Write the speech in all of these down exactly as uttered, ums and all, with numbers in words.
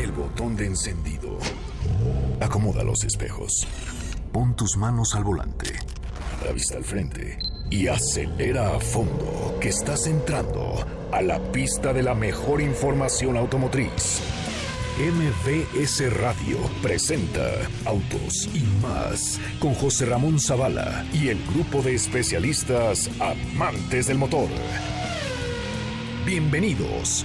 el botón de encendido. Acomoda los espejos. Pon tus manos al volante. La vista al frente. Y acelera a fondo, que estás entrando a la pista de la mejor información automotriz. M V S Radio presenta Autos y Más con José Ramón Zavala y el grupo de especialistas amantes del motor. Bienvenidos.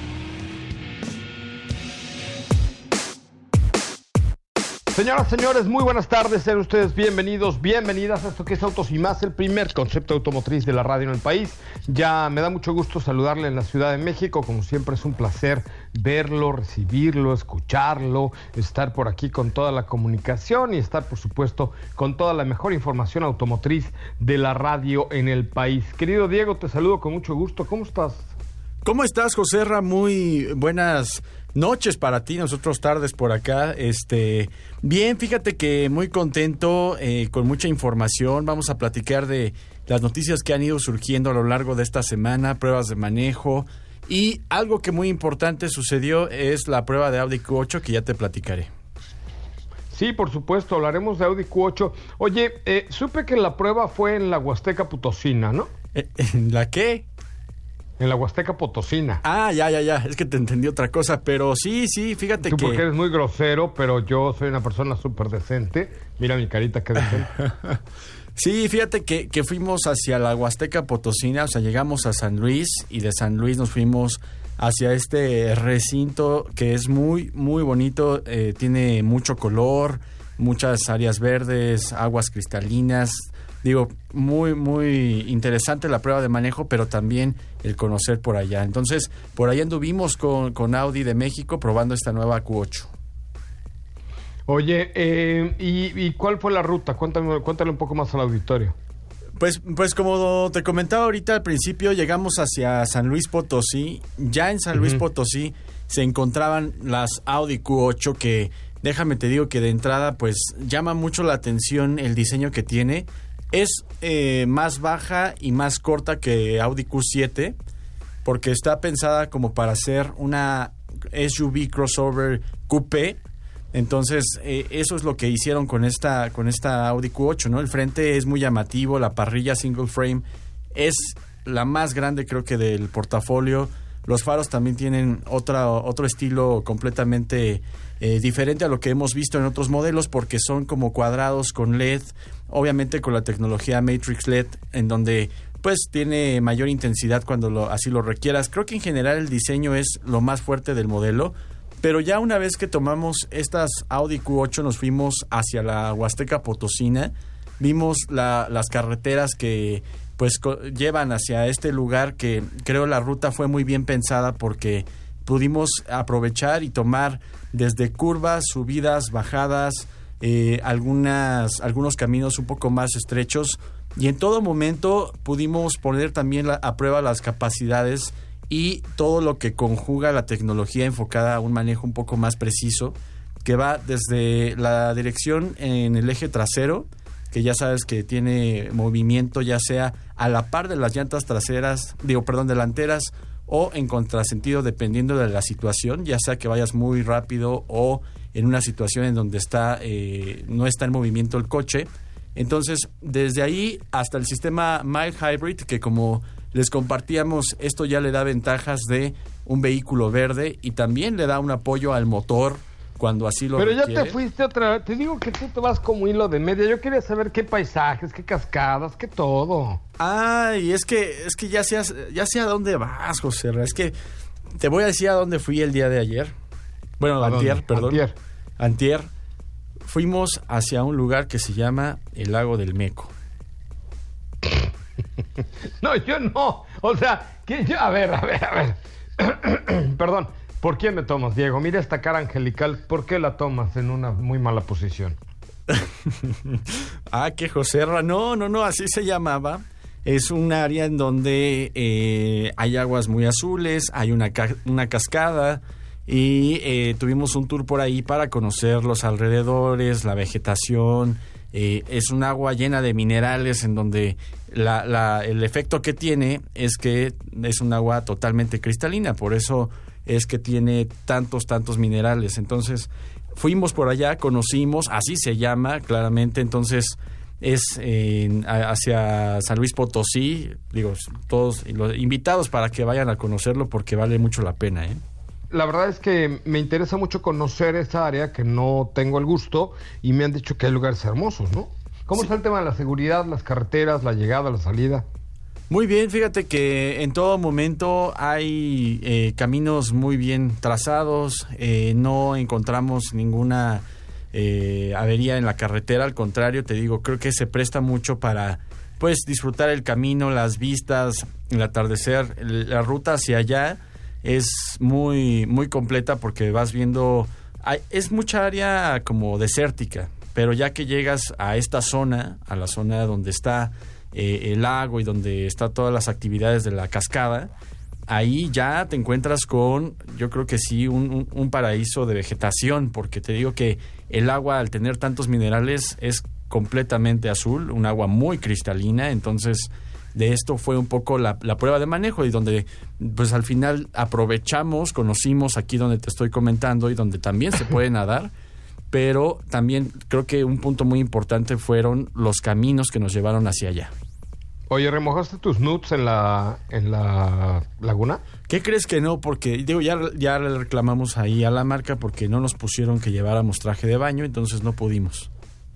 Señoras, señores, muy buenas tardes. Sean ustedes bienvenidos, bienvenidas a esto que es Autos y Más, el primer concepto automotriz de la radio en el país. Ya me da mucho gusto saludarle en la Ciudad de México. Como siempre es un placer verlo, recibirlo, escucharlo, estar por aquí con toda la comunicación y estar, por supuesto, con toda la mejor información automotriz de la radio en el país. Querido Diego, te saludo con mucho gusto. ¿Cómo estás? ¿Cómo estás, José Ra? Muy buenas noches para ti, nosotros tardes por acá. Este, bien, fíjate que muy contento, eh, con mucha información. Vamos a platicar de las noticias que han ido surgiendo a lo largo de esta semana, pruebas de manejo, y algo que muy importante sucedió es la prueba de Audi Q ocho, que ya te platicaré. Sí, por supuesto, hablaremos de Audi Q ocho. Oye, eh, supe que la prueba fue en la Huasteca Potosina, ¿no? ¿En la qué? En la Huasteca Potosina. Ah, ya, ya, ya. Es que te entendí otra cosa, pero sí, sí, fíjate Tú que... Tú porque eres muy grosero, pero yo soy una persona súper decente. Mira mi carita, qué decente. Sí, fíjate que, que fuimos hacia la Huasteca Potosina, o sea, llegamos a San Luis y de San Luis nos fuimos hacia este recinto que es muy, muy bonito. Eh, tiene mucho color, muchas áreas verdes, aguas cristalinas. Digo, muy, muy interesante la prueba de manejo, pero también el conocer por allá. Entonces, por allá anduvimos con, con Audi de México probando esta nueva Q ocho. Oye, eh, ¿y, ¿y cuál fue la ruta? Cuéntame, cuéntale un poco más al auditorio. Pues, pues como te comentaba ahorita al principio, llegamos hacia San Luis Potosí. Ya en San uh-huh. Luis Potosí se encontraban las Audi Q ocho que, déjame te digo que de entrada, pues llama mucho la atención el diseño que tiene. Es eh, más baja y más corta que Audi Q siete, porque está pensada como para ser una S U V crossover coupé. Entonces, eh, eso es lo que hicieron con esta, con esta Audi Q ocho, ¿no? El frente es muy llamativo, la parrilla single frame es la más grande, creo que del portafolio. Los faros también tienen otra, otro estilo completamente eh, diferente a lo que hemos visto en otros modelos, porque son como cuadrados con L E D, obviamente con la tecnología Matrix L E D, en donde pues tiene mayor intensidad cuando lo, así lo requieras. Creo que en general el diseño es lo más fuerte del modelo, pero ya una vez que tomamos estas Audi Q ocho nos fuimos hacia la Huasteca Potosina, vimos la, las carreteras que pues co- llevan hacia este lugar, que creo la ruta fue muy bien pensada porque pudimos aprovechar y tomar desde curvas, subidas, bajadas, eh, algunas, algunos caminos un poco más estrechos, y en todo momento pudimos poner también la, a prueba las capacidades y todo lo que conjuga la tecnología enfocada a un manejo un poco más preciso, que va desde la dirección en el eje trasero, que ya sabes que tiene movimiento ya sea a la par de las llantas traseras, digo, perdón, delanteras, o en contrasentido dependiendo de la situación, ya sea que vayas muy rápido o en una situación en donde está eh, no está en movimiento el coche. Entonces, desde ahí hasta el sistema Mild Hybrid, que como les compartíamos, esto ya le da ventajas de un vehículo verde y también le da un apoyo al motor cuando así lo Pero requiere. Ya te fuiste otra vez. Te digo que tú te vas como hilo de media. Yo quería saber qué paisajes, qué cascadas, qué todo. Ay, es que es que ya sé, ya sé a dónde vas, José. Es que te voy a decir a dónde fui el día de ayer. Bueno, antier, dónde? perdón. Antier. Antier. Fuimos hacia un lugar que se llama el Lago del Meco. No, yo no. O sea, que yo... A ver, a ver, a ver. Perdón. ¿Por qué me tomas, Diego? Mira esta cara angelical. ¿Por qué la tomas en una muy mala posición? Ah, que Joserra. No, no, no, así se llamaba. Es un área en donde eh, hay aguas muy azules, hay una, ca- una cascada y eh, tuvimos un tour por ahí para conocer los alrededores, la vegetación. Eh, es un agua llena de minerales en donde la, la, el efecto que tiene es que es un agua totalmente cristalina. Por eso es que tiene tantos, tantos minerales. Entonces, fuimos por allá, conocimos, así se llama claramente, entonces es eh, hacia San Luis Potosí, digo, todos los invitados para que vayan a conocerlo porque vale mucho la pena, ¿eh? La verdad es que me interesa mucho conocer esa área que no tengo el gusto y me han dicho que hay lugares hermosos, ¿no? ¿Cómo sí. está el tema de la seguridad, las carreteras, la llegada, la salida? Muy bien, fíjate que en todo momento hay eh, caminos muy bien trazados, eh, no encontramos ninguna eh, avería en la carretera, al contrario, te digo, creo que se presta mucho para pues disfrutar el camino, las vistas, el atardecer, la ruta hacia allá es muy muy completa porque vas viendo, hay, es mucha área como desértica, pero ya que llegas a esta zona, a la zona donde está eh, el lago y donde están todas las actividades de la cascada, ahí ya te encuentras con, yo creo que sí, un, un, un paraíso de vegetación, porque te digo que el agua, al tener tantos minerales, es completamente azul, un agua muy cristalina, entonces de esto fue un poco la, la prueba de manejo y donde pues al final aprovechamos, conocimos aquí donde te estoy comentando y donde también se puede nadar, pero también creo que un punto muy importante fueron los caminos que nos llevaron hacia allá. Oye, ¿remojaste tus nudes en la en la laguna? ¿Qué crees que no? Porque digo, ya, ya le reclamamos ahí a la marca porque no nos pusieron que lleváramos traje de baño, entonces no pudimos.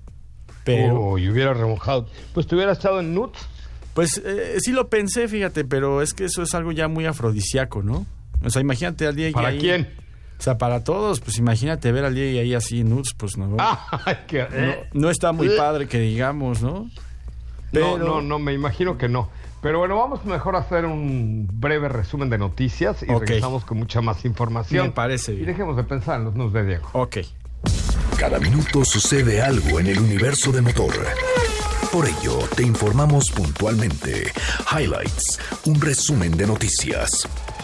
Pero... Oh, y hubiera remojado. Pues te hubiera estado en nudes. Pues eh, sí lo pensé, fíjate, pero es que eso es algo ya muy afrodisíaco, ¿no? O sea, imagínate al día y ¿Para ahí... quién? O sea, para todos, pues imagínate ver al día y ahí así nudes, pues no. Ay, qué... no, no está muy padre que digamos, ¿no? Pero... No, no, no, me imagino que no. Pero bueno, vamos mejor a hacer un breve resumen de noticias y okay. regresamos con mucha más información. Me parece bien. Y dejemos de pensar en los nudes de Diego. Ok. Cada minuto sucede algo en el universo de Motor. Por ello, te informamos puntualmente. Highlights, un resumen de noticias.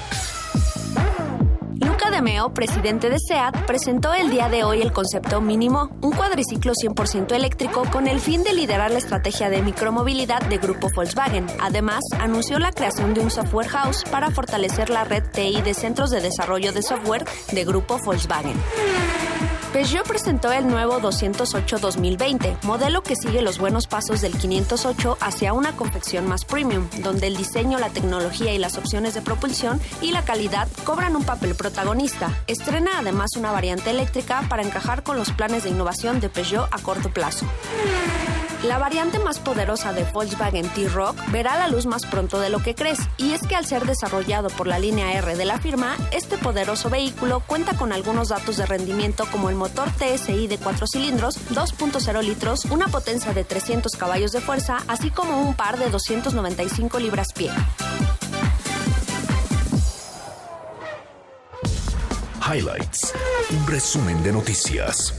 Luca de Meo, presidente de SEAT, presentó el día de hoy el concepto Mínimo, un cuadriciclo cien por ciento eléctrico con el fin de liderar la estrategia de micromovilidad de Grupo Volkswagen. Además, anunció la creación de un software house para fortalecer la red T I de centros de desarrollo de software de Grupo Volkswagen. Peugeot presentó el nuevo doscientos ocho dos mil veinte, modelo que sigue los buenos pasos del quinientos ocho hacia una confección más premium, donde el diseño, la tecnología y las opciones de propulsión y la calidad cobran un papel protagonista. Estrena además una variante eléctrica para encajar con los planes de innovación de Peugeot a corto plazo. La variante más poderosa de Volkswagen T-Roc verá la luz más pronto de lo que crees, y es que al ser desarrollado por la línea R de la firma, este poderoso vehículo cuenta con algunos datos de rendimiento como el motor T S I de cuatro cilindros, dos punto cero litros, una potencia de trescientos caballos de fuerza, así como un par de doscientos noventa y cinco libras-pie. Highlights, un resumen de noticias.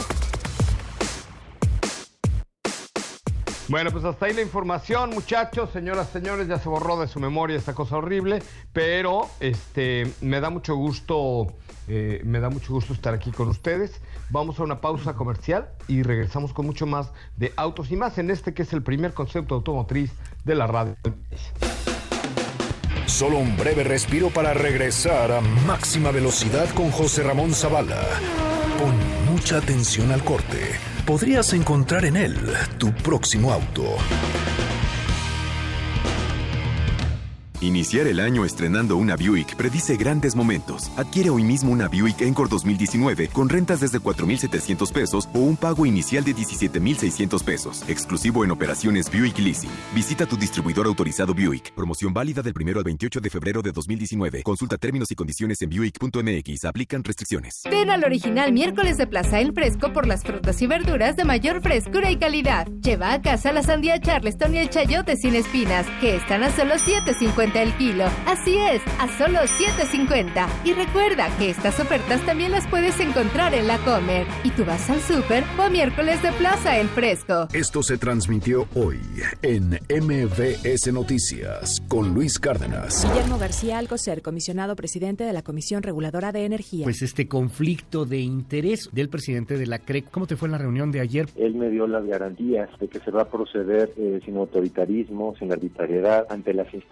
Bueno, pues hasta ahí la información, muchachos, señoras, señores, ya se borró de su memoria esta cosa horrible, pero este me da mucho gusto, eh, me da mucho gusto estar aquí con ustedes. Vamos a una pausa comercial y regresamos con mucho más de Autos y Más en este que es el primer concepto automotriz de la radio. Solo un breve respiro para regresar a máxima velocidad con José Ramón Zavala. Pon mucha atención al corte. Podrías encontrar en él tu próximo auto. Iniciar el año estrenando una Buick predice grandes momentos. Adquiere hoy mismo una Buick Encore dos mil diecinueve con rentas desde cuatro mil setecientos pesos o un pago inicial de diecisiete mil seiscientos pesos. Exclusivo en operaciones Buick Leasing. Visita tu distribuidor autorizado Buick. Promoción válida del primero al veintiocho de febrero de dos mil diecinueve. Consulta términos y condiciones en buick punto m x. Aplican restricciones. Ven al original miércoles de Plaza El Fresco por las frutas y verduras de mayor frescura y calidad. Lleva a casa la sandía Charleston y el chayote sin espinas, que están a solo siete cincuenta el kilo. Así es, a solo siete cincuenta. Y recuerda que estas ofertas también las puedes encontrar en La Comer. Y tú vas al súper o a miércoles de Plaza El Fresco. Esto se transmitió hoy en M V S Noticias con Luis Cárdenas. Guillermo García Alcocer, comisionado presidente de la Comisión Reguladora de Energía. Pues este conflicto de interés del presidente de la C R E C. ¿Cómo te fue en la reunión de ayer? Él me dio las garantías de que se va a proceder eh, sin autoritarismo, sin arbitrariedad, ante las instancias como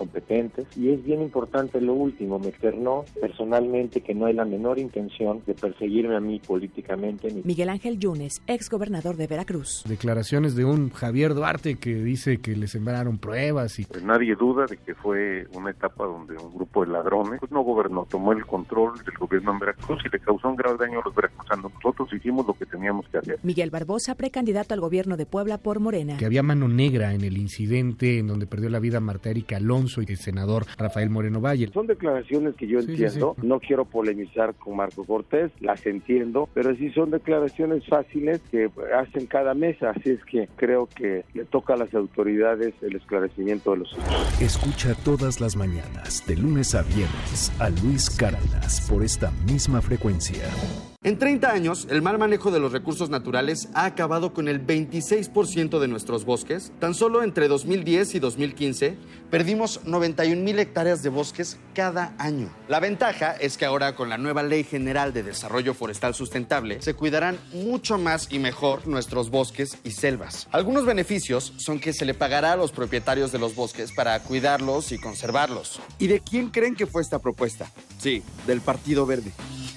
competentes. Y es bien importante lo último, me externó personalmente que no hay la menor intención de perseguirme a mí políticamente. Ni... Miguel Ángel Yunes, ex gobernador de Veracruz. Declaraciones de un Javier Duarte que dice que le sembraron pruebas. y pues nadie duda de que fue una etapa donde un grupo de ladrones pues no gobernó, tomó el control del gobierno en Veracruz y le causó un grave daño a los veracruzanos. Nosotros hicimos lo que teníamos que hacer. Miguel Barbosa, precandidato al gobierno de Puebla por Morena. Que había mano negra en el incidente en donde perdió la vida Marta Erika Alonso y el senador Rafael Moreno Valle. Son declaraciones que yo sí, entiendo, sí, sí. No quiero polemizar con Marco Cortés, las entiendo, pero sí son declaraciones fáciles que hacen cada mesa, así es que creo que le toca a las autoridades el esclarecimiento de los hechos. Escucha todas las mañanas, de lunes a viernes, a Luis Cárdenas por esta misma frecuencia. En treinta años, el mal manejo de los recursos naturales ha acabado con el veintiséis por ciento de nuestros bosques. Tan solo entre dos mil diez y dos mil quince, perdimos noventa y un mil hectáreas de bosques cada año. La ventaja es que ahora, con la nueva Ley General de Desarrollo Forestal Sustentable, se cuidarán mucho más y mejor nuestros bosques y selvas. Algunos beneficios son que se le pagará a los propietarios de los bosques para cuidarlos y conservarlos. ¿Y de quién creen que fue esta propuesta? Sí, del Partido Verde.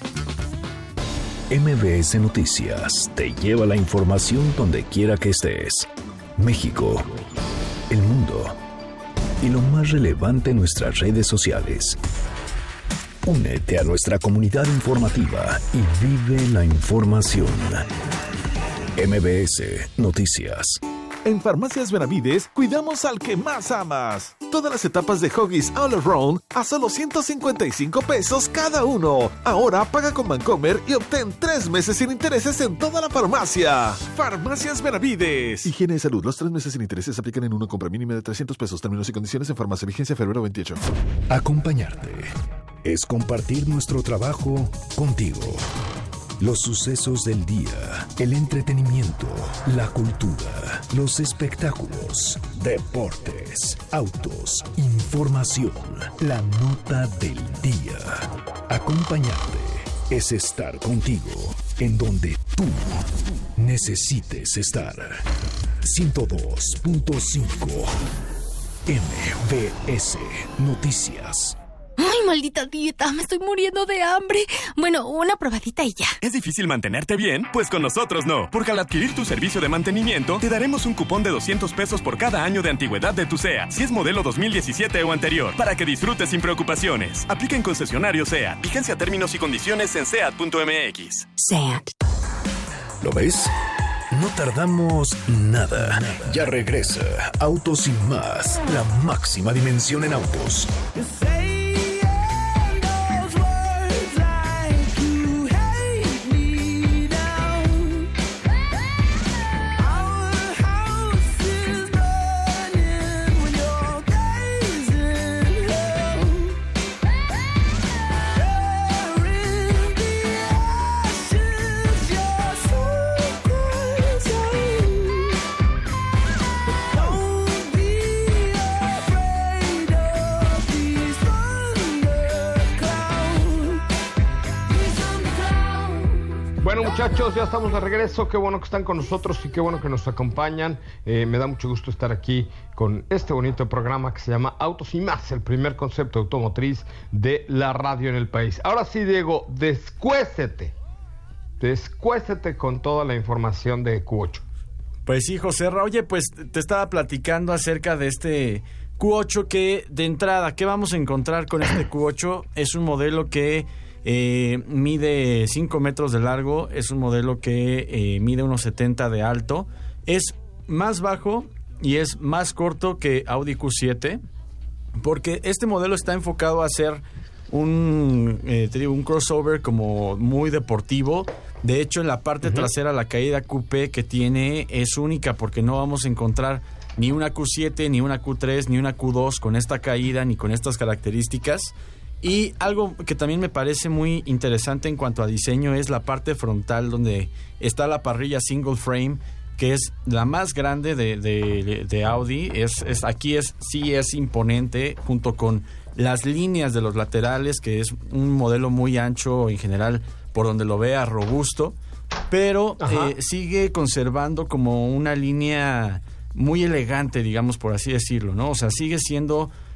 M B S Noticias te lleva la información donde quiera que estés. México, el mundo y lo más relevante en nuestras redes sociales. Únete a nuestra comunidad informativa y vive la información. M B S Noticias. En Farmacias Benavides, cuidamos al que más amas. Todas las etapas de Huggies All Around a solo ciento cincuenta y cinco pesos cada uno. Ahora paga con Bancomer y obtén tres meses sin intereses en toda la farmacia. Farmacias Benavides. Higiene y salud. Los tres meses sin intereses se aplican en una compra mínima de trescientos pesos. Términos y condiciones en farmacia. Vigencia febrero veintiocho. Acompañarte es compartir nuestro trabajo contigo. Los sucesos del día, el entretenimiento, la cultura, los espectáculos, deportes, autos, información, la nota del día. Acompañarte es estar contigo en donde tú necesites estar. ciento dos punto cinco M B S Noticias. ¡Ay, maldita dieta! Me estoy muriendo de hambre. Bueno, una probadita y ya. ¿Es difícil mantenerte bien? Pues con nosotros no. Porque al adquirir tu servicio de mantenimiento, te daremos un cupón de doscientos pesos por cada año de antigüedad de tu SEAT, si es modelo dos mil diecisiete o anterior, para que disfrutes sin preocupaciones. Aplica en concesionario SEAT. Vigencia, términos y condiciones en seat punto m x. SEAT. ¿Lo ves? No tardamos nada. Ya regresa Autos y Más, la máxima dimensión en autos. Bueno, muchachos, ya estamos de regreso. Qué bueno que están con nosotros y qué bueno que nos acompañan. Eh, me da mucho gusto estar aquí con este bonito programa que se llama Autos y Más, el primer concepto automotriz de la radio en el país. Ahora sí, Diego, descuécete. Descuécete con toda la información de Q ocho. Pues sí, José Ra. Oye, pues te estaba platicando acerca de este Q ocho que, de entrada, ¿qué vamos a encontrar con este Q ocho? Es un modelo que Eh, mide cinco metros de largo, es un modelo que eh, mide unos setenta de alto, es más bajo y es más corto que Audi Q siete, porque este modelo está enfocado a ser un, eh, te digo, un crossover como muy deportivo. De hecho, en la parte uh-huh. trasera, la caída coupé que tiene es única, porque no vamos a encontrar ni una Q siete, ni una Q tres, ni una Q dos con esta caída ni con estas características. Y algo que también me parece muy interesante en cuanto a diseño es la parte frontal, donde está la parrilla single frame, que es la más grande de, de, de Audi. Es, es, aquí es, sí es imponente, junto con las líneas de los laterales, que es un modelo muy ancho en general, por donde lo vea, robusto, pero eh, sigue conservando como una línea muy elegante, digamos, por así decirlo, ¿no? O sea, sigue siendo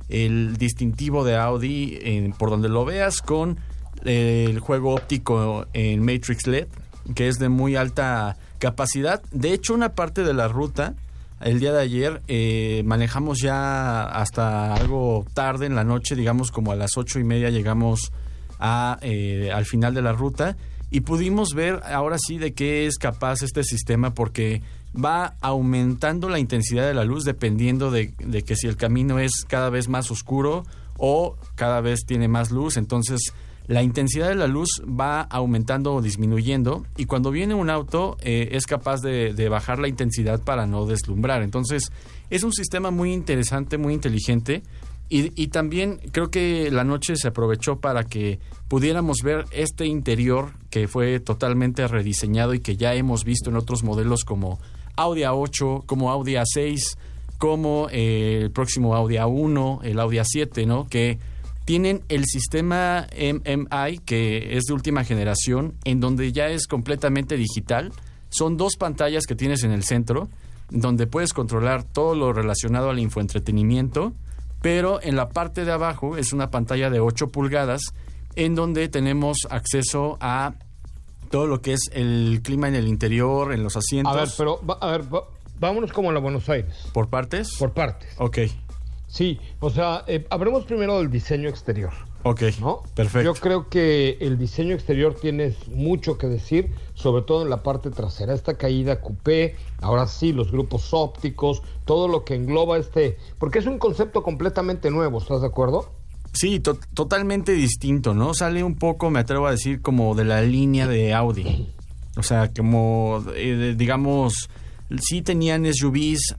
el distintivo de Audi en, por donde lo veas, con eh, el juego óptico en Matrix L E D, que es de muy alta capacidad. De hecho, una parte de la ruta, el día de ayer, eh, manejamos ya hasta algo tarde en la noche, digamos como a las ocho y media llegamos a, eh, al final de la ruta, y pudimos ver ahora sí de qué es capaz este sistema, porque va aumentando la intensidad de la luz dependiendo de, de que si el camino es cada vez más oscuro o cada vez tiene más luz. Entonces la intensidad de la luz va aumentando o disminuyendo, y cuando viene un auto eh, es capaz de, de bajar la intensidad para no deslumbrar. Entonces es un sistema muy interesante, muy inteligente, y, y también creo que la noche se aprovechó para que pudiéramos ver este interior que fue totalmente rediseñado y que ya hemos visto en otros modelos como Audi A ocho, como Audi A seis, como eh, el próximo Audi A uno, el Audi A siete, ¿no? Que tienen el sistema M M I, que es de última generación, en donde ya es completamente digital. Son dos pantallas que tienes en el centro, donde puedes controlar todo lo relacionado al infoentretenimiento, pero en la parte de abajo es una pantalla de ocho pulgadas, en donde tenemos acceso a todo lo que es el clima en el interior, en los asientos. A ver, pero, a ver, vámonos como a la Buenos Aires. ¿Por partes? Por partes. Ok. Sí, o sea, eh, hablemos primero del diseño exterior. Ok, ¿no? Perfecto. Yo creo que el diseño exterior tiene mucho que decir, sobre todo en la parte trasera. Esta caída coupé, ahora sí, los grupos ópticos, todo lo que engloba este... Porque es un concepto completamente nuevo, ¿estás de acuerdo? Sí, to- totalmente distinto, ¿no? Sale un poco, me atrevo a decir, como de la línea de Audi. O sea, como, eh, digamos, sí tenían S U Vs,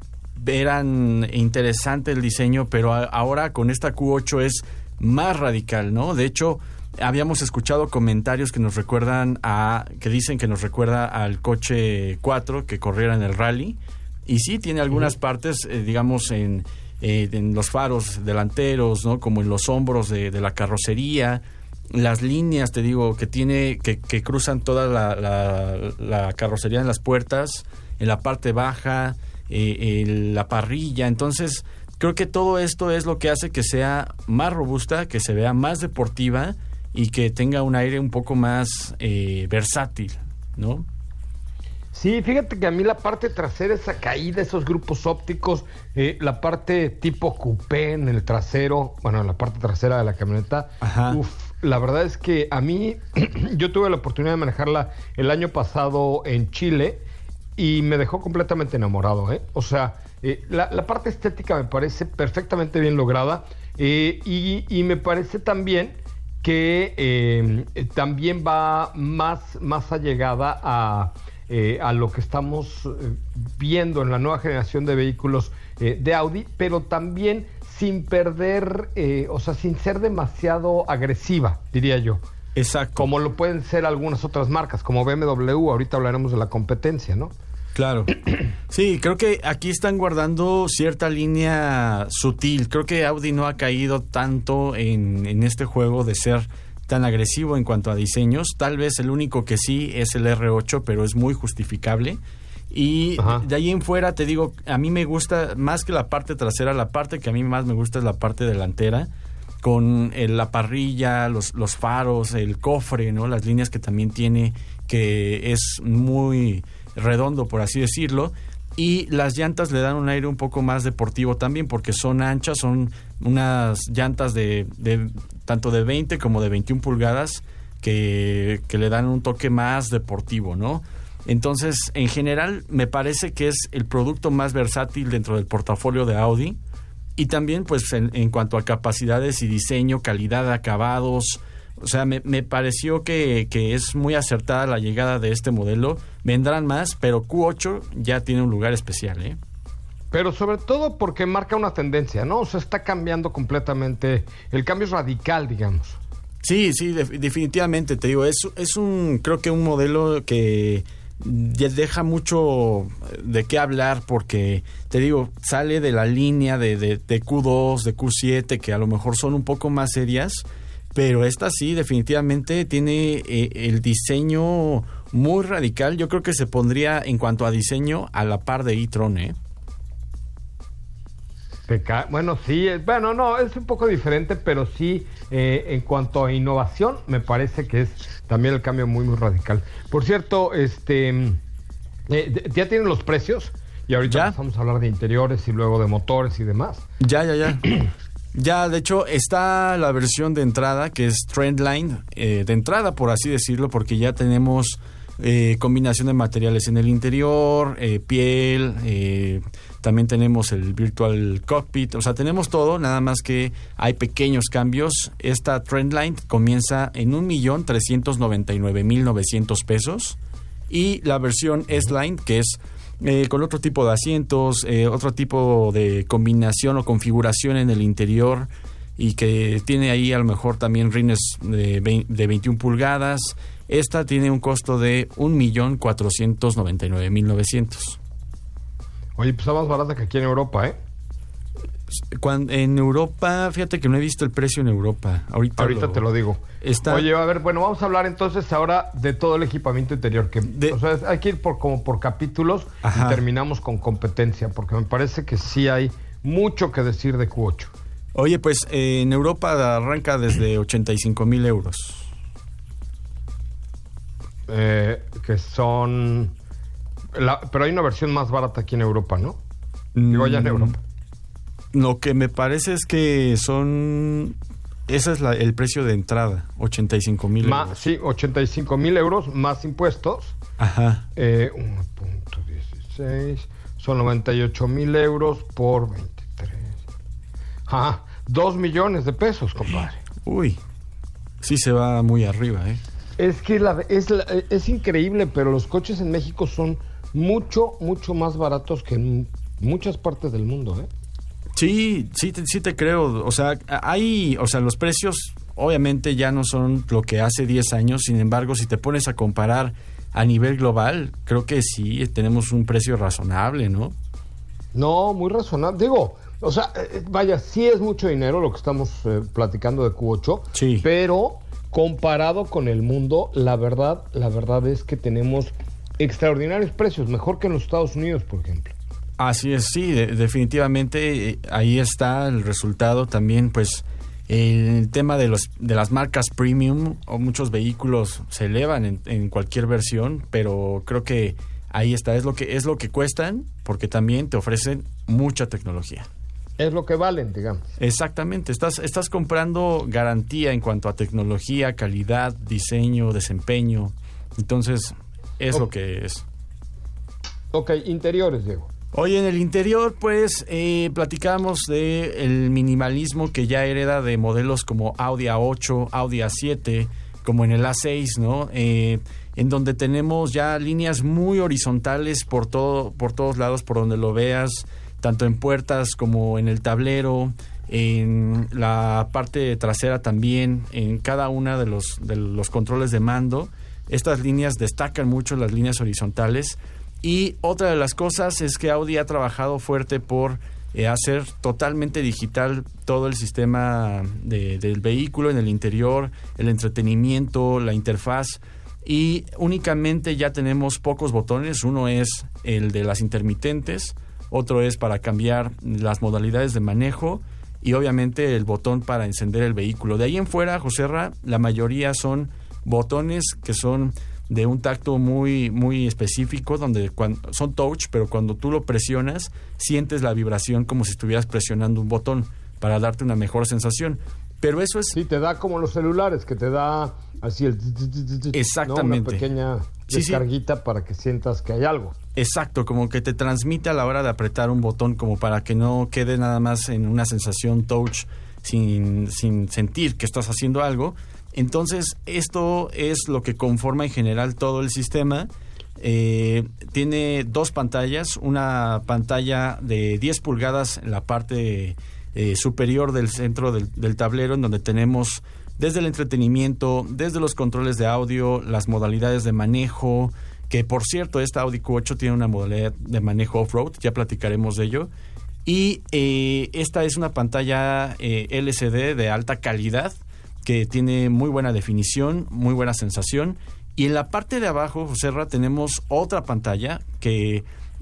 eran interesante el diseño, pero a- ahora con esta Q ocho es más radical, ¿no? De hecho, habíamos escuchado comentarios que nos recuerdan a, que dicen que nos recuerda al coche cuatro que corriera en el rally, y sí tiene algunas uh-huh. partes, eh, digamos, en, eh, en los faros delanteros, ¿no? Como en los hombros de, de la carrocería, las líneas, te digo, que tiene, que, que cruzan toda la, la, la carrocería en las puertas, en la parte baja, eh, en la parrilla. Entonces creo que todo esto es lo que hace que sea más robusta, que se vea más deportiva y que tenga un aire un poco más eh, versátil, ¿no? Sí, fíjate que a mí la parte trasera, esa caída, esos grupos ópticos, eh, la parte tipo coupé en el trasero, bueno, en la parte trasera de la camioneta, uf, la verdad es que a mí, yo tuve la oportunidad de manejarla el año pasado en Chile y me dejó completamente enamorado, ¿eh? O sea, eh, la, la parte estética me parece perfectamente bien lograda, eh, y, y me parece también que eh, también va más, más allegada a... Eh, a lo que estamos eh, viendo en la nueva generación de vehículos eh, de Audi, pero también sin perder, eh, o sea, sin ser demasiado agresiva, diría yo. Exacto. Como lo pueden ser algunas otras marcas, como B M W, ahorita hablaremos de la competencia, ¿no? Claro. Sí, creo que aquí están guardando cierta línea sutil. Creo que Audi no ha caído tanto en, en este juego de ser tan agresivo en cuanto a diseños. Tal vez el único que sí es el R ocho, pero es muy justificable. Y Ajá. de ahí en fuera, te digo, a mí me gusta más que la parte trasera, la parte que a mí más me gusta es la parte delantera, con el, la parrilla, los, los faros, el cofre, ¿no? Las líneas que también tiene, que es muy redondo, por así decirlo. Y las llantas le dan un aire un poco más deportivo también, porque son anchas, son unas llantas de, de tanto de veinte como de veintiuna pulgadas que, que le dan un toque más deportivo, ¿no? Entonces, en general, me parece que es el producto más versátil dentro del portafolio de Audi. Y también, pues, en, en cuanto a capacidades y diseño, calidad de acabados, o sea, me, me pareció que, que es muy acertada la llegada de este modelo. Vendrán más, pero Q ocho ya tiene un lugar especial, ¿eh? Pero sobre todo porque marca una tendencia, ¿no? O sea, está cambiando completamente. El cambio es radical, digamos. Sí, sí, de, definitivamente, te digo, es, es un, creo que un modelo que deja mucho de qué hablar, porque, te digo, sale de la línea de, de, de Q dos, de Q siete, que a lo mejor son un poco más serias, pero esta sí, definitivamente tiene eh, el diseño muy radical. Yo creo que se pondría, en cuanto a diseño, a la par de e-tron, ¿eh? Te ca- bueno, sí, es, bueno, no, es un poco diferente, pero sí, eh, en cuanto a innovación, me parece que es también el cambio muy, muy radical. Por cierto, este, eh, ya tienen los precios y ahorita vamos a hablar de interiores y luego de motores y demás. Ya, ya, ya. Ya, de hecho, está la versión de entrada, que es Trendline, eh, de entrada, por así decirlo, porque ya tenemos eh, combinación de materiales en el interior, eh, piel, eh, también tenemos el Virtual Cockpit, o sea, tenemos todo, nada más que hay pequeños cambios. Esta Trendline comienza en un millón trescientos noventa y nueve mil novecientos pesos y la versión S-Line, que es eh, con otro tipo de asientos, eh, otro tipo de combinación o configuración en el interior y que tiene ahí a lo mejor también rines de, de veintiuna pulgadas. Esta tiene un costo de un millón cuatrocientos noventa y nueve mil novecientos. Oye, pues está más barata que aquí en Europa, ¿eh? Cuando, en Europa, fíjate que no he visto el precio en Europa. Ahorita, Ahorita lo, te lo digo. Está... Oye, a ver, bueno, vamos a hablar entonces ahora de todo el equipamiento interior. Que, de... O sea, hay que ir por, como por capítulos. Ajá. Y terminamos con competencia, porque me parece que sí hay mucho que decir de Q ocho. Oye, pues eh, en Europa arranca desde ochenta y cinco mil euros. Eh, que son... La, pero hay una versión más barata aquí en Europa, ¿no? Digo, allá en Europa. Lo que me parece es que son... Ese es la, el precio de entrada, ochenta y cinco mil euros. Sí, ochenta y cinco mil euros más impuestos. Ajá. Eh, uno punto dieciséis. Son noventa y ocho mil euros por veintitrés. Ajá. Dos millones de pesos, compadre. Uy. Sí se va muy arriba, ¿eh? Es que la, es, la, es increíble, pero los coches en México son mucho, mucho más baratos que en muchas partes del mundo, ¿eh? Sí, sí, te, sí te creo. O sea, hay, o sea, los precios obviamente ya no son lo que hace diez años. Sin embargo, si te pones a comparar a nivel global, creo que sí tenemos un precio razonable, ¿no? No, muy razonable. Digo, o sea, eh, vaya, sí es mucho dinero lo que estamos eh, platicando de Q ocho, sí, pero comparado con el mundo, la verdad, la verdad es que tenemos extraordinarios precios, mejor que en los Estados Unidos, por ejemplo. Así es, sí, de, definitivamente eh, ahí está el resultado también, pues el tema de los de las marcas premium o muchos vehículos se elevan en, en cualquier versión, pero creo que ahí está, es lo que es lo que cuestan, porque también te ofrecen mucha tecnología. Es lo que valen, digamos. Exactamente, estás estás comprando garantía en cuanto a tecnología, calidad, diseño, desempeño. Entonces, es okay. Lo que es. Ok, interiores, Diego. Oye, en el interior, pues, eh, platicamos de el minimalismo que ya hereda de modelos como Audi A ocho, Audi A siete, como en el A seis, ¿no? Eh, en donde tenemos ya líneas muy horizontales por todo, por todos lados, por donde lo veas, tanto en puertas como en el tablero, en la parte trasera también, en cada una de los, de los controles de mando. Estas líneas destacan mucho, las líneas horizontales. Y otra de las cosas es que Audi ha trabajado fuerte por eh, hacer totalmente digital todo el sistema de, del vehículo en el interior, el entretenimiento, la interfaz. Y únicamente ya tenemos pocos botones. Uno es el de las intermitentes, otro es para cambiar las modalidades de manejo y obviamente el botón para encender el vehículo. De ahí en fuera, Joserra, la mayoría son botones que son de un tacto muy muy específico, donde cuando, son touch, pero cuando tú lo presionas sientes la vibración como si estuvieras presionando un botón para darte una mejor sensación. Pero eso es... Sí, te da como los celulares, que te da así el... Exactamente. ¿no? Una pequeña descarguita, sí, sí, para que sientas que hay algo. Exacto, como que te transmite a la hora de apretar un botón, como para que no quede nada más en una sensación touch sin, sin sentir que estás haciendo algo. Entonces, esto es lo que conforma en general todo el sistema. Eh, tiene dos pantallas, una pantalla de diez pulgadas en la parte eh, superior del centro del, del tablero, en donde tenemos desde el entretenimiento, desde los controles de audio, las modalidades de manejo, que por cierto, esta Audi Q ocho tiene una modalidad de manejo off-road, ya platicaremos de ello. Y eh, esta es una pantalla eh, L C D de alta calidad, que tiene muy buena definición, muy buena sensación. Y en la parte de abajo, Joserra, tenemos otra pantalla que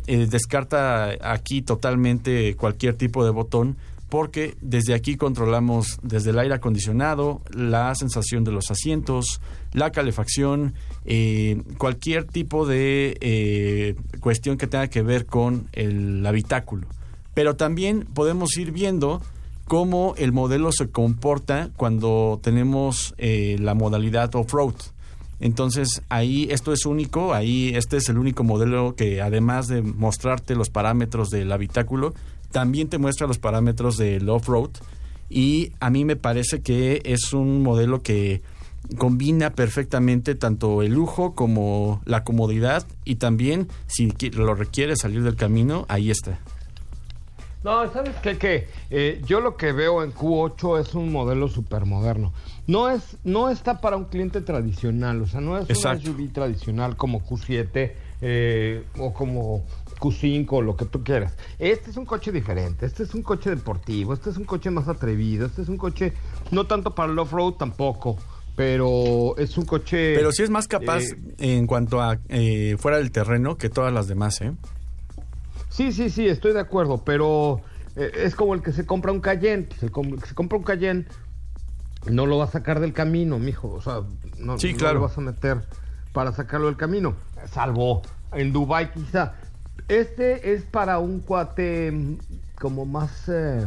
eh, descarta aquí totalmente cualquier tipo de botón, porque desde aquí controlamos desde el aire acondicionado, la sensación de los asientos, la calefacción, eh, cualquier tipo de eh, cuestión que tenga que ver con el habitáculo. Pero también podemos ir viendo cómo el modelo se comporta cuando tenemos eh, la modalidad off-road. Entonces, ahí esto es único, ahí este es el único modelo que, además de mostrarte los parámetros del habitáculo, también te muestra los parámetros del off-road, y a mí me parece que es un modelo que combina perfectamente tanto el lujo como la comodidad, y también, si lo requiere salir del camino, ahí está. No, ¿sabes qué? Que eh, yo lo que veo en Q ocho es un modelo súper moderno. No es, no está para un cliente tradicional, o sea, no es Exacto. un S U V tradicional como Q siete eh, o como Q cinco, lo que tú quieras. Este es un coche diferente, este es un coche deportivo, este es un coche más atrevido, este es un coche no tanto para el off-road tampoco, pero es un coche... Pero sí es más capaz eh, en cuanto a eh, fuera del terreno que todas las demás, ¿eh? Sí, sí, sí, estoy de acuerdo, pero eh, es como el que se compra un Cayenne. Pues el, el que se compra un Cayenne no lo va a sacar del camino, mijo. O sea, no, sí, no claro. lo vas a meter para sacarlo del camino. Salvo en Dubái quizá. Este es para un cuate como más, eh,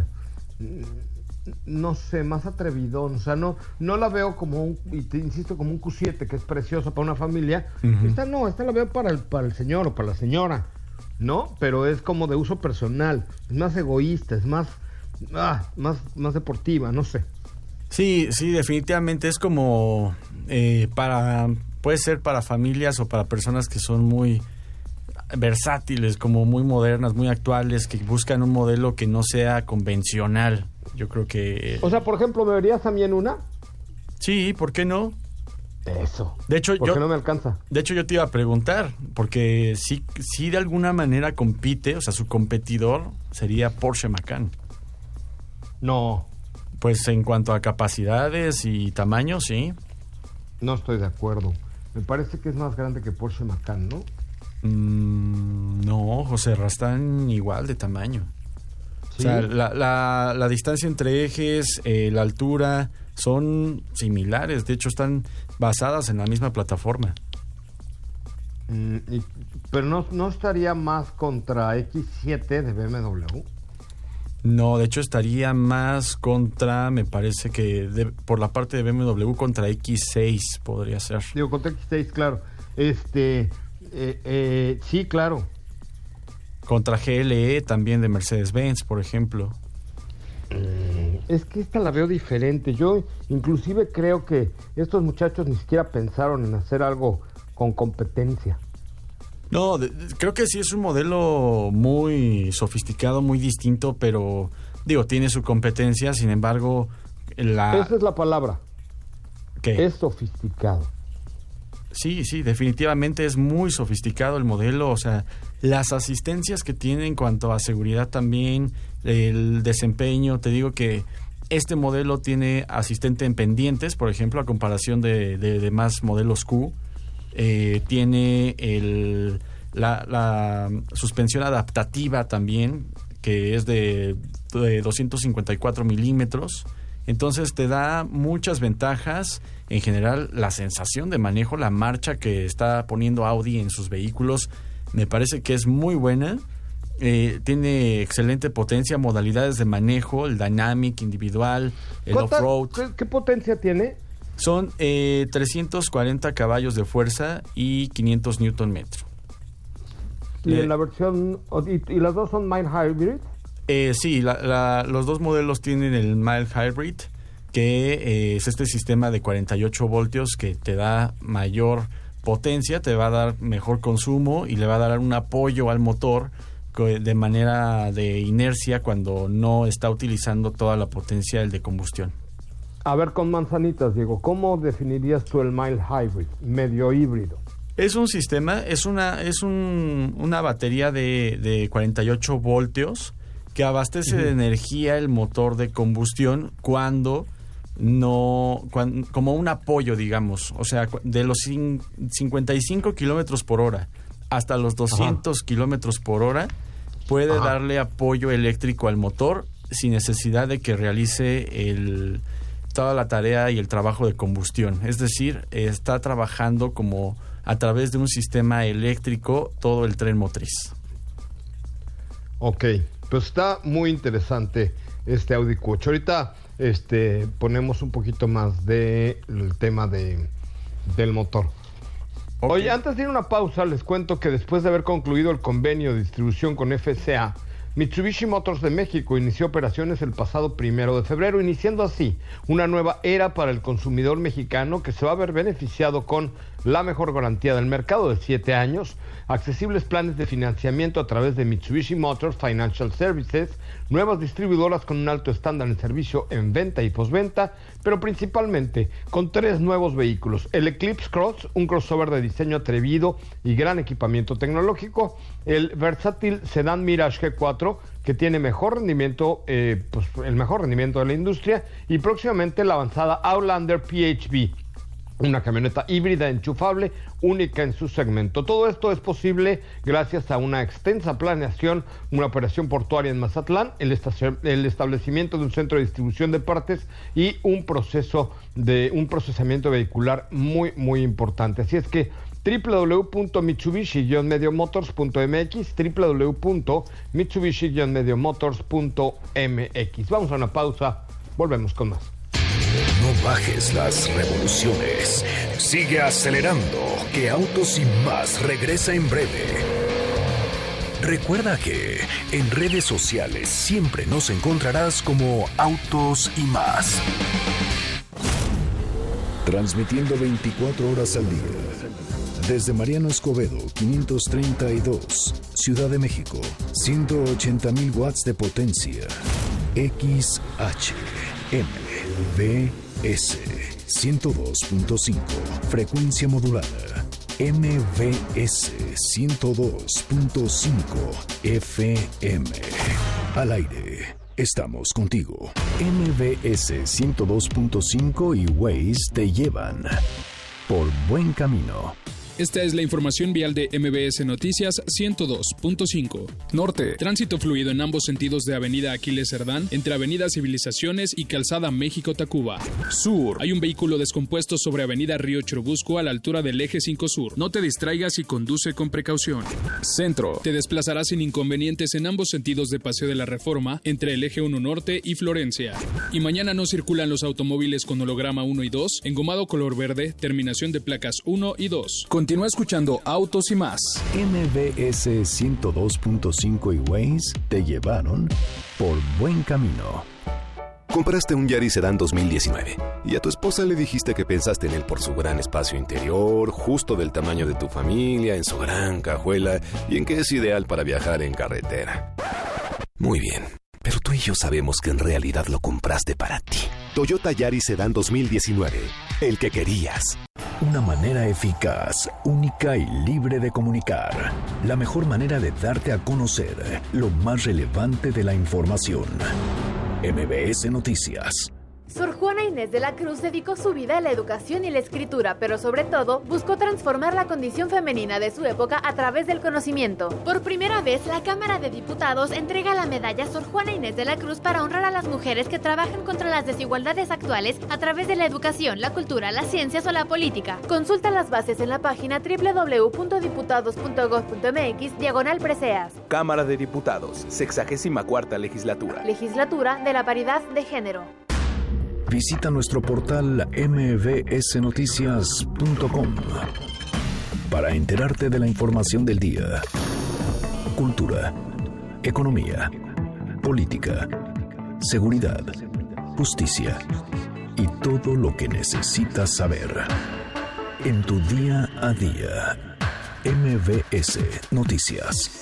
no sé, más atrevidón. O sea, no, no la veo como un, y te insisto, como un Q siete que es precioso para una familia. Uh-huh. Esta no, esta la veo para el, para el señor o para la señora. ¿No? Pero es como de uso personal, es más egoísta, es más, ah, más, más deportiva, no sé. Sí, sí, definitivamente es como eh, para, puede ser para familias o para personas que son muy versátiles, como muy modernas, muy actuales, que buscan un modelo que no sea convencional. Yo creo que... O sea, por ejemplo, ¿me verías a mí en una? Sí, ¿por qué no? Eso. De hecho, ¿Por yo, qué no me alcanza? De hecho, yo te iba a preguntar, porque sí, sí de alguna manera compite, o sea, su competidor sería Porsche Macan. No. Pues en cuanto a capacidades y tamaño, sí. No estoy de acuerdo. Me parece que es más grande que Porsche Macan, ¿no? Mm, no, José, están igual de tamaño. ¿Sí? O sea, la, la, la distancia entre ejes, eh, la altura, son similares. De hecho, están basadas en la misma plataforma. Mm, y, pero no, no estaría más contra X siete de B M W. No, de hecho estaría más contra, me parece que de, por la parte de B M W contra X seis podría ser. Digo, contra X seis, claro. Este, eh, eh, sí, claro. Contra G L E también de Mercedes-Benz, por ejemplo. Es que esta la veo diferente. Yo inclusive creo que estos muchachos ni siquiera pensaron en hacer algo con competencia. No, de, de, creo que sí es un modelo muy sofisticado, muy distinto, pero digo, tiene su competencia, sin embargo, la... Esa es la palabra. ¿Qué? Es sofisticado. Sí, sí, definitivamente es muy sofisticado el modelo, o sea, las asistencias que tiene en cuanto a seguridad también, el desempeño, te digo que este modelo tiene asistente en pendientes, por ejemplo, a comparación de, de, de más modelos Q, eh, tiene el, la, la suspensión adaptativa también, que es de, de doscientos cincuenta y cuatro milímetros. Entonces te da muchas ventajas. En general, la sensación de manejo, la marcha que está poniendo Audi en sus vehículos, me parece que es muy buena. Eh, tiene excelente potencia, modalidades de manejo, el Dynamic, individual, el off-road. ¿qué, ¿Qué potencia tiene? Son eh, trescientos cuarenta caballos de fuerza y quinientos newton metro. ¿Y eh, en la versión, y, y las dos son mild hybrid? Eh, sí, la, la, los dos modelos tienen el mild hybrid, que eh, es este sistema de cuarenta y ocho voltios que te da mayor potencia, te va a dar mejor consumo y le va a dar un apoyo al motor de manera de inercia cuando no está utilizando toda la potencia del de combustión. A ver, con manzanitas, Diego, ¿cómo definirías tú el mild hybrid, medio híbrido? Es un sistema, es una, es un, una batería de, de cuarenta y ocho voltios que abastece uh-huh. de energía el motor de combustión cuando no, cuando, como un apoyo, digamos, o sea, de los cincuenta y cinco kilómetros por hora hasta los doscientos Ajá. kilómetros por hora, puede Ajá. darle apoyo eléctrico al motor sin necesidad de que realice el, toda la tarea y el trabajo de combustión. Es decir, está trabajando como a través de un sistema eléctrico todo el tren motriz. Ok, pues está muy interesante este Audi Q ocho. Ahorita este, ponemos un poquito más del de tema de, del motor. Okay. Oye, antes de ir a una pausa, les cuento que después de haber concluido el convenio de distribución con F C A, Mitsubishi Motors de México inició operaciones el pasado primero de febrero, iniciando así una nueva era para el consumidor mexicano que se va a ver beneficiado con la mejor garantía del mercado de siete años, accesibles planes de financiamiento a través de Mitsubishi Motors Financial Services, nuevas distribuidoras con un alto estándar en servicio en venta y postventa, pero principalmente con tres nuevos vehículos: el Eclipse Cross, un crossover de diseño atrevido y gran equipamiento tecnológico; el versátil sedán Mirage G cuatro, que tiene mejor rendimiento, eh, pues el mejor rendimiento de la industria; y próximamente la avanzada Outlander P H V, una camioneta híbrida enchufable única en su segmento. Todo esto es posible gracias a una extensa planeación, una operación portuaria en Mazatlán, el, estaci- el establecimiento de un centro de distribución de partes y un proceso de un procesamiento vehicular muy muy importante. Así es que doble u doble u doble u punto mitsubishi guion medio motors punto m x, doble u doble u doble u punto mitsubishi guion medio motors punto m x. Vamos a una pausa, volvemos con más. No bajes las revoluciones. Sigue acelerando, que Autos y Más regresa en breve. Recuerda que en redes sociales siempre nos encontrarás como Autos y Más. Transmitiendo veinticuatro horas al día. Desde Mariano Escobedo, quinientos treinta y dos, Ciudad de México, ciento ochenta mil watts de potencia. X H M V S ciento dos punto cinco, frecuencia modulada. M V S ciento dos punto cinco F M. Al aire, estamos contigo. M V S ciento dos punto cinco y Waze te llevan por buen camino. Esta es la información vial de M V S Noticias ciento dos punto cinco. Norte. Tránsito fluido en ambos sentidos de Avenida Aquiles Cerdán, entre Avenida Civilizaciones y Calzada México-Tacuba. Sur. Hay un vehículo descompuesto sobre Avenida Río Churubusco a la altura del Eje cinco Sur. No te distraigas y conduce con precaución. Centro. Te desplazarás sin inconvenientes en ambos sentidos de Paseo de la Reforma, entre el Eje uno Norte y Florencia. Y mañana no circulan los automóviles con holograma uno y dos, engomado color verde, terminación de placas uno y dos. Con Continúa escuchando Autos y Más. M V S ciento dos punto cinco y Waze te llevaron por buen camino. Compraste un Yaris Sedan dos mil diecinueve y a tu esposa le dijiste que pensaste en él por su gran espacio interior, justo del tamaño de tu familia, en su gran cajuela y en que es ideal para viajar en carretera. Muy bien, pero tú y yo sabemos que en realidad lo compraste para ti. Toyota Yaris Sedan dos mil diecinueve, el que querías. Una manera eficaz, única y libre de comunicar. La mejor manera de darte a conocer lo más relevante de la información. M V S Noticias. Sor Juana Inés de la Cruz dedicó su vida a la educación y la escritura, pero sobre todo buscó transformar la condición femenina de su época a través del conocimiento. Por primera vez, la Cámara de Diputados entrega la medalla Sor Juana Inés de la Cruz para honrar a las mujeres que trabajan contra las desigualdades actuales a través de la educación, la cultura, las ciencias o la política. Consulta las bases en la página doble u doble u doble u punto diputados punto gob punto m x diagonal preseas. Cámara de Diputados, sexagésima cuarta legislatura. Legislatura de la paridad de género. Visita nuestro portal m v s noticias punto com para enterarte de la información del día. Cultura, economía, política, seguridad, justicia y todo lo que necesitas saber. En tu día a día, M V S Noticias.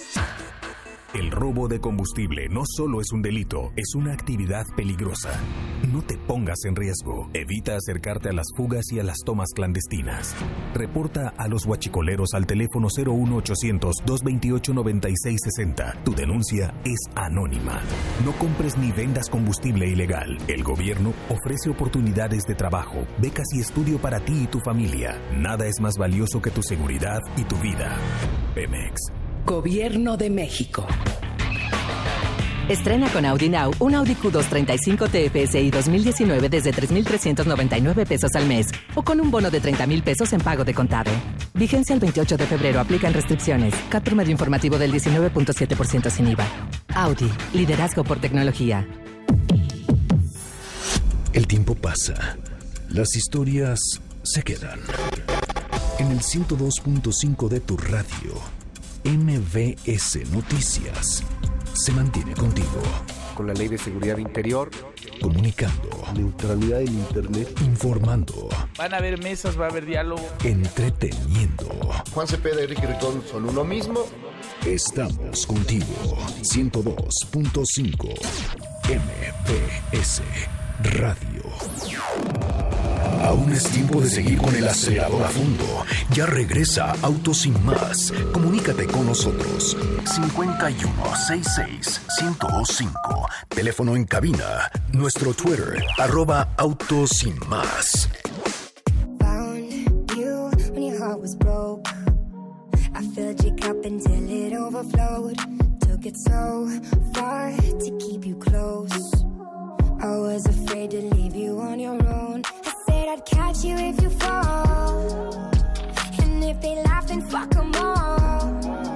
El robo de combustible no solo es un delito, es una actividad peligrosa. No te pongas en riesgo. Evita acercarte a las fugas y a las tomas clandestinas. Reporta a los huachicoleros al teléfono cero uno ochocientos, doscientos veintiocho, noventa y seis sesenta. Tu denuncia es anónima. No compres ni vendas combustible ilegal. El gobierno ofrece oportunidades de trabajo, becas y estudio para ti y tu familia. Nada es más valioso que tu seguridad y tu vida. Pemex. Gobierno de México. Estrena con Audi Now un Audi Q dos treinta y cinco T F S I dos mil diecinueve desde tres mil trescientos noventa y nueve pesos al mes o con un bono de treinta mil pesos en pago de contado. Vigencia el veintiocho de febrero. Aplican restricciones. C A T promedio informativo del diecinueve punto siete por ciento sin I V A. Audi. Liderazgo por tecnología. El tiempo pasa. Las historias se quedan. En el ciento dos punto cinco de tu radio, M V S Noticias se mantiene contigo. Con la Ley de Seguridad Interior. Comunicando. Neutralidad del Internet. Informando. Van a haber mesas, va a haber diálogo. Entreteniendo. Juan Cepeda y Ricky Ricón son uno mismo. Estamos contigo. ciento dos punto cinco M V S Radio. Aún es tiempo de seguir con el acelerador a fondo. Ya regresa Autos Sin Más. Comunícate con nosotros. cincuenta y uno sesenta y seis, ciento veinticinco. Teléfono en cabina. Nuestro Twitter, arroba Autos Sin Más. Found you when your heart was broke. I filled your cup until it overflowed. Took it so far to keep you close. I was afraid to leave you on your own. I said I'd catch you if you fall. And if they laugh, then fuck them all.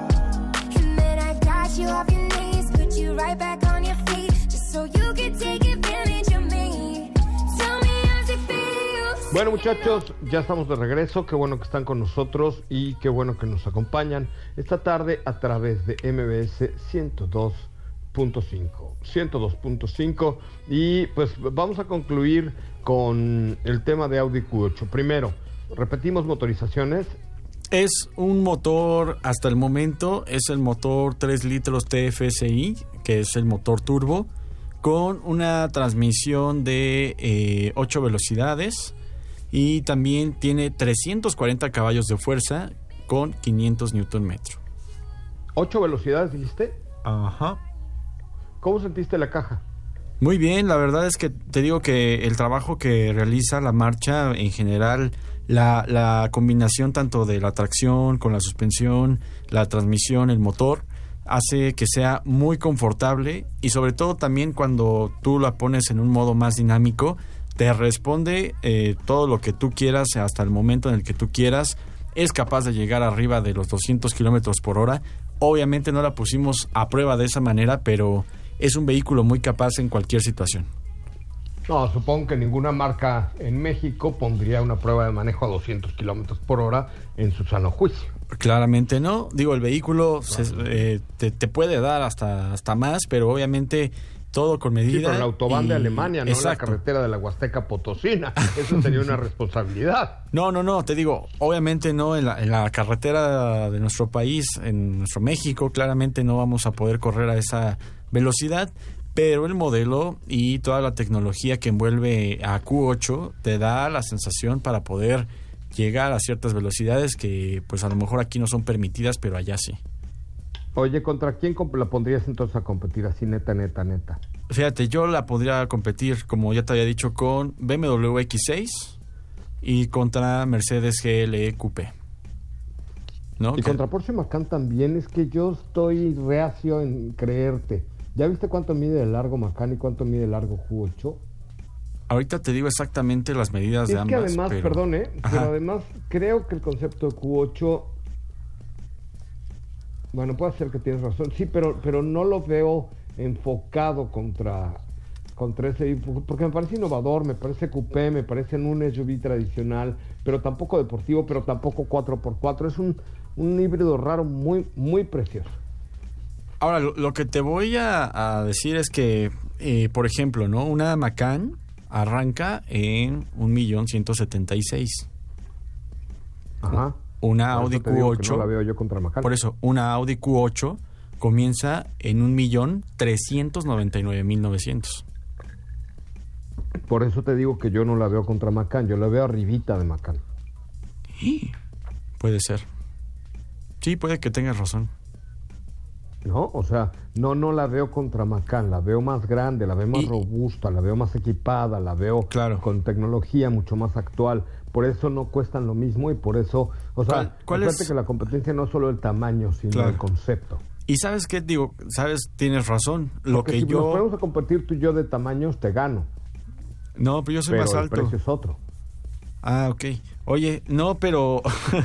And then I got you off your knees, put you right back on your feet, just so you could take advantage of me. Tell me how it feels. Bueno, muchachos, ya estamos de regreso. Qué bueno que están con nosotros y qué bueno que nos acompañan esta tarde a través de M V S ciento dos punto cinco. ciento dos punto cinco. Y pues vamos a concluir con el tema de Audi Q ocho. Primero, repetimos motorizaciones. Es un motor, hasta el momento, es el motor tres litros T F S I, que es el motor turbo, con una transmisión de eh, ocho velocidades y también tiene trescientos cuarenta caballos de fuerza con quinientos newton metro. ¿ocho velocidades dijiste? Ajá. ¿Cómo sentiste la caja? Muy bien, la verdad es que te digo que el trabajo que realiza la marcha en general, la, la combinación tanto de la tracción con la suspensión, la transmisión, el motor, hace que sea muy confortable y sobre todo también cuando tú la pones en un modo más dinámico, te responde eh, todo lo que tú quieras hasta el momento en el que tú quieras. Es capaz de llegar arriba de los doscientos kilómetros por hora. Obviamente no la pusimos a prueba de esa manera, pero es un vehículo muy capaz en cualquier situación. No, supongo que ninguna marca en México pondría una prueba de manejo a doscientos kilómetros por hora en su sano juicio. Claramente no. Digo, el vehículo se, eh, te, te puede dar hasta, hasta más, pero obviamente todo con medida. Sí, pero la autobahn y... de Alemania, no Exacto. La carretera de la Huasteca Potosina. Eso sería una responsabilidad. No, no, no, te digo, obviamente no, en la, en la carretera de nuestro país, en nuestro México, claramente no vamos a poder correr a esa velocidad, pero el modelo y toda la tecnología que envuelve a Q ocho te da la sensación para poder llegar a ciertas velocidades que pues a lo mejor aquí no son permitidas, pero allá sí. Oye, ¿contra quién la pondrías entonces a competir así neta, neta, neta? Fíjate, yo la podría competir, como ya te había dicho, con B M W X seis y contra Mercedes G L E Coupé. ¿No? Y que... contra Porsche Macan también, es que yo estoy reacio en creerte. ¿Ya viste cuánto mide de largo Macan y cuánto mide de largo Q ocho? Ahorita te digo exactamente las medidas es de ambas. Es que además, pero... perdón, ¿eh? pero además creo que el concepto de Q ocho, bueno, puede ser que tienes razón, sí, pero, pero no lo veo enfocado contra, contra ese, porque me parece innovador, me parece coupé, me parece en un S U V tradicional, pero tampoco deportivo, pero tampoco cuatro por cuatro, es un, un híbrido raro muy, muy precioso. Ahora, lo, lo que te voy a, a decir es que, eh, por ejemplo, ¿no? Una Macan arranca en un millón ciento setenta y seis. Ajá. Una Audi Q ocho. No la veo yo contra Macan. Por eso, una Audi Q ocho comienza en un millón trescientos noventa y nueve mil novecientos. Por eso te digo que yo no la veo contra Macan, yo la veo arribita de Macan. Puede ser. Sí, puede que tengas razón. ¿no? O sea, no, no la veo contra Macan, la veo más grande, la veo más y... robusta, la veo más equipada, la veo claro. con tecnología mucho más actual. Por eso no cuestan lo mismo y por eso, o sea, ¿Cuál, cuál es? que la competencia no es solo el tamaño, sino claro. el concepto. Y ¿sabes qué? Digo, sabes, tienes razón. Lo Porque que si yo... nos ponemos a competir tú y yo de tamaños, te gano. No, pero yo soy pero más alto. el precio es otro. Ah, ok. Oye, no, pero...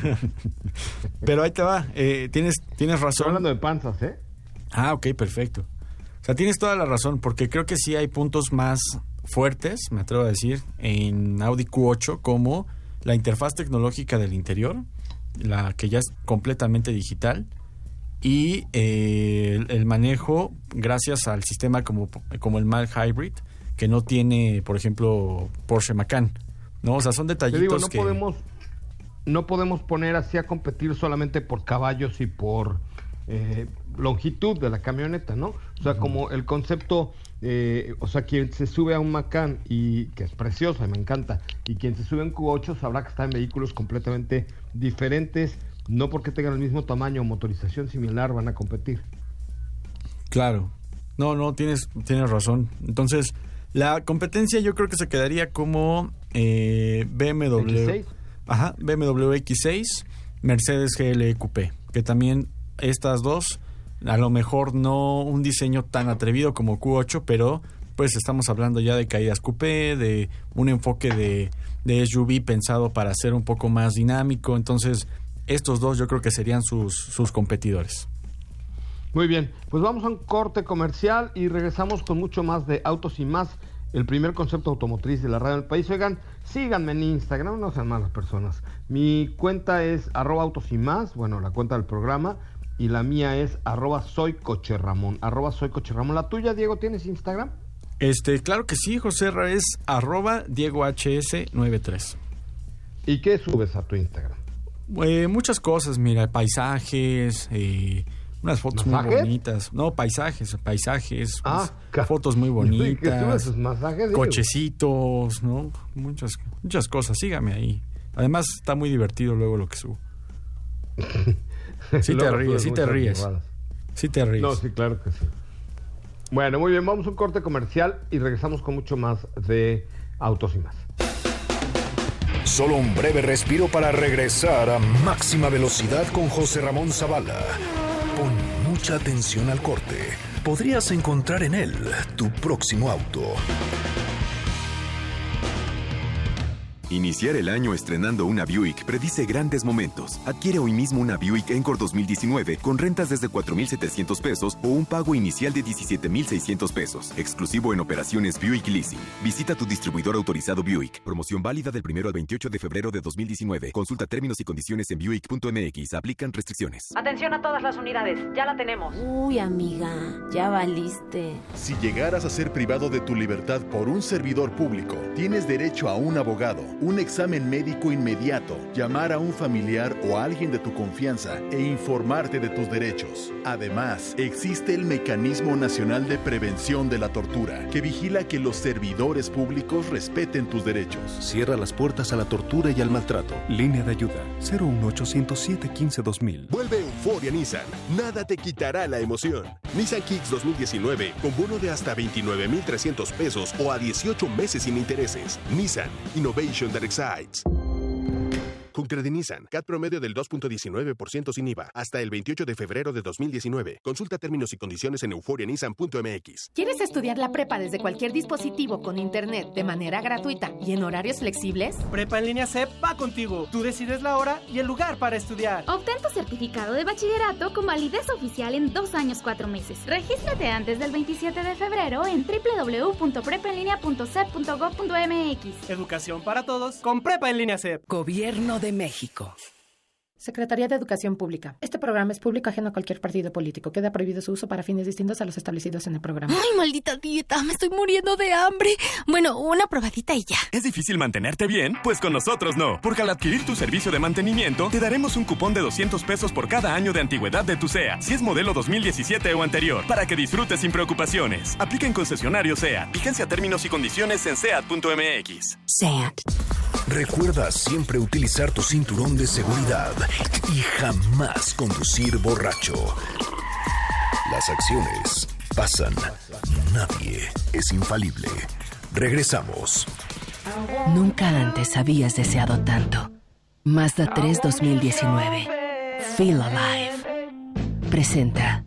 pero ahí te va. Eh, tienes, tienes razón. Estoy hablando de panzas, ¿eh? Ah, ok, perfecto. O sea, tienes toda la razón, porque creo que sí hay puntos más fuertes, me atrevo a decir, en Audi Q ocho, como la interfaz tecnológica del interior, la que ya es completamente digital, y eh, el, el manejo gracias al sistema como, como el Mild Hybrid, que no tiene, por ejemplo, Porsche Macan, ¿no? O sea, son detallitos Te digo, no que... podemos, no podemos poner así a competir solamente por caballos y por eh, longitud de la camioneta, ¿no? O sea, uh-huh. como el concepto, eh, o sea, quien se sube a un Macan, y que es preciosa y me encanta, y quien se sube a un Q ocho sabrá que está en vehículos completamente diferentes, no porque tengan el mismo tamaño o motorización similar van a competir. Claro. No, no, tienes, tienes razón. Entonces, la competencia yo creo que se quedaría como eh, B M W... ¿X seis? Ajá, B M W X seis, Mercedes G L E Coupé, que también estas dos, a lo mejor no un diseño tan atrevido como Q ocho, pero pues estamos hablando ya de caídas coupé, de un enfoque de, de S U V pensado para ser un poco más dinámico. Entonces, estos dos yo creo que serían sus, sus competidores. Muy bien, pues vamos a un corte comercial y regresamos con mucho más de Autos y Más, el primer concepto automotriz de la radio del país. Oigan, síganme en Instagram, no sean malas personas. Mi cuenta es arroba autos y más, bueno, la cuenta del programa, y la mía es arroba soy coche Ramón, arroba soy coche Ramón. ¿La tuya, Diego, tienes Instagram? Este, claro que sí, José Ra, es arroba Diego H S noventa y tres. ¿Y qué subes a tu Instagram? Eh, muchas cosas, mira, paisajes, eh, unas fotos ¿Masajes? muy bonitas. No, paisajes, paisajes, ah, pues, fotos muy bonitas. ¿Qué subes sus masajes? Cochecitos, ¿no? Muchas, muchas cosas, sígame ahí. Además, está muy divertido luego lo que subo. Sí te ríes, sí te ríes. Borradas. Sí te ríes. No, sí, claro que sí. Bueno, muy bien, vamos a un corte comercial y regresamos con mucho más de Autos y Más. Solo un breve respiro para regresar a máxima velocidad con José Ramón Zavala. Pon mucha atención al corte. Podrías encontrar en él tu próximo auto. Iniciar el año estrenando una Buick predice grandes momentos. Adquiere hoy mismo una Buick Encore dos mil diecinueve con rentas desde cuatro mil setecientos pesos o un pago inicial de diecisiete mil seiscientos pesos. Exclusivo en operaciones Buick Leasing. Visita tu distribuidor autorizado Buick. Promoción válida del primero al veintiocho de febrero de dos mil diecinueve. Consulta términos y condiciones en buick punto m x. Aplican restricciones. Atención a todas las unidades. Ya la tenemos. Uy, amiga, ya valiste. Si llegaras a ser privado de tu libertad por un servidor público, tienes derecho a un abogado, un examen médico inmediato, llamar a un familiar o a alguien de tu confianza e informarte de tus derechos. Además, existe el Mecanismo Nacional de Prevención de la Tortura, que vigila que los servidores públicos respeten tus derechos. Cierra las puertas a la tortura y al maltrato. Línea de ayuda cero uno ochocientos siete quince dos mil. Vuelve Euforia Nissan. Nada te quitará la emoción. Nissan Kicks dos mil diecinueve con bono de hasta veintinueve mil trescientos pesos o a dieciocho meses sin intereses. Nissan Innovation that excites. Con Credinissan, C A T promedio del dos punto diecinueve por ciento sin I V A, hasta el veintiocho de febrero de dos mil diecinueve. Consulta términos y condiciones en euforia nissan punto m x. ¿Quieres estudiar la prepa desde cualquier dispositivo con internet de manera gratuita y en horarios flexibles? Prepa en línea C E P va contigo. Tú decides la hora y el lugar para estudiar. Obtén tu certificado de bachillerato con validez oficial en dos años cuatro meses. Regístrate antes del veintisiete de febrero en doble u doble u doble u punto prepa en línea punto c e p punto gob punto m x. Educación para todos con Prepa en línea C E P. Gobierno de México. Secretaría de Educación Pública. Este programa es público ajeno a cualquier partido político. Queda prohibido su uso para fines distintos a los establecidos en el programa. ¡Ay, maldita dieta! Me estoy muriendo de hambre. Bueno, una probadita y ya. ¿Es difícil mantenerte bien? Pues con nosotros no. Porque al adquirir tu servicio de mantenimiento, te daremos un cupón de doscientos pesos por cada año de antigüedad de tu SEAT, si es modelo dos mil diecisiete o anterior, para que disfrutes sin preocupaciones. Aplica en concesionario SEAT. Vigencia, términos y condiciones en seat punto m x. SEAT. Recuerda siempre utilizar tu cinturón de seguridad y jamás conducir borracho. Las acciones pasan. Nadie es infalible. Regresamos. Nunca antes habías deseado tanto. Mazda tres dos mil diecinueve. Feel Alive. Presenta.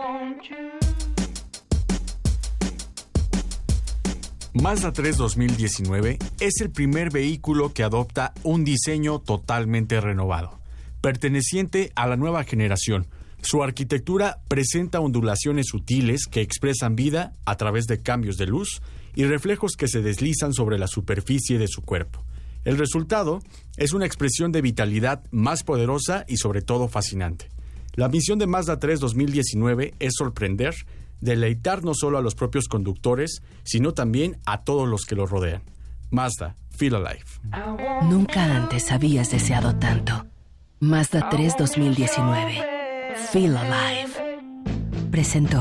Mazda tres dos mil diecinueve es el primer vehículo que adopta un diseño totalmente renovado, perteneciente a la nueva generación. Su arquitectura presenta ondulaciones sutiles que expresan vida a través de cambios de luz y reflejos que se deslizan sobre la superficie de su cuerpo. El resultado es una expresión de vitalidad más poderosa y sobre todo fascinante. La misión de Mazda tres dos mil diecinueve es sorprender, deleitar no solo a los propios conductores, sino también a todos los que los rodean. Mazda, Feel Alive. Nunca antes habías deseado tanto. Mazda tres dos mil diecinueve. Feel Alive. Presentó.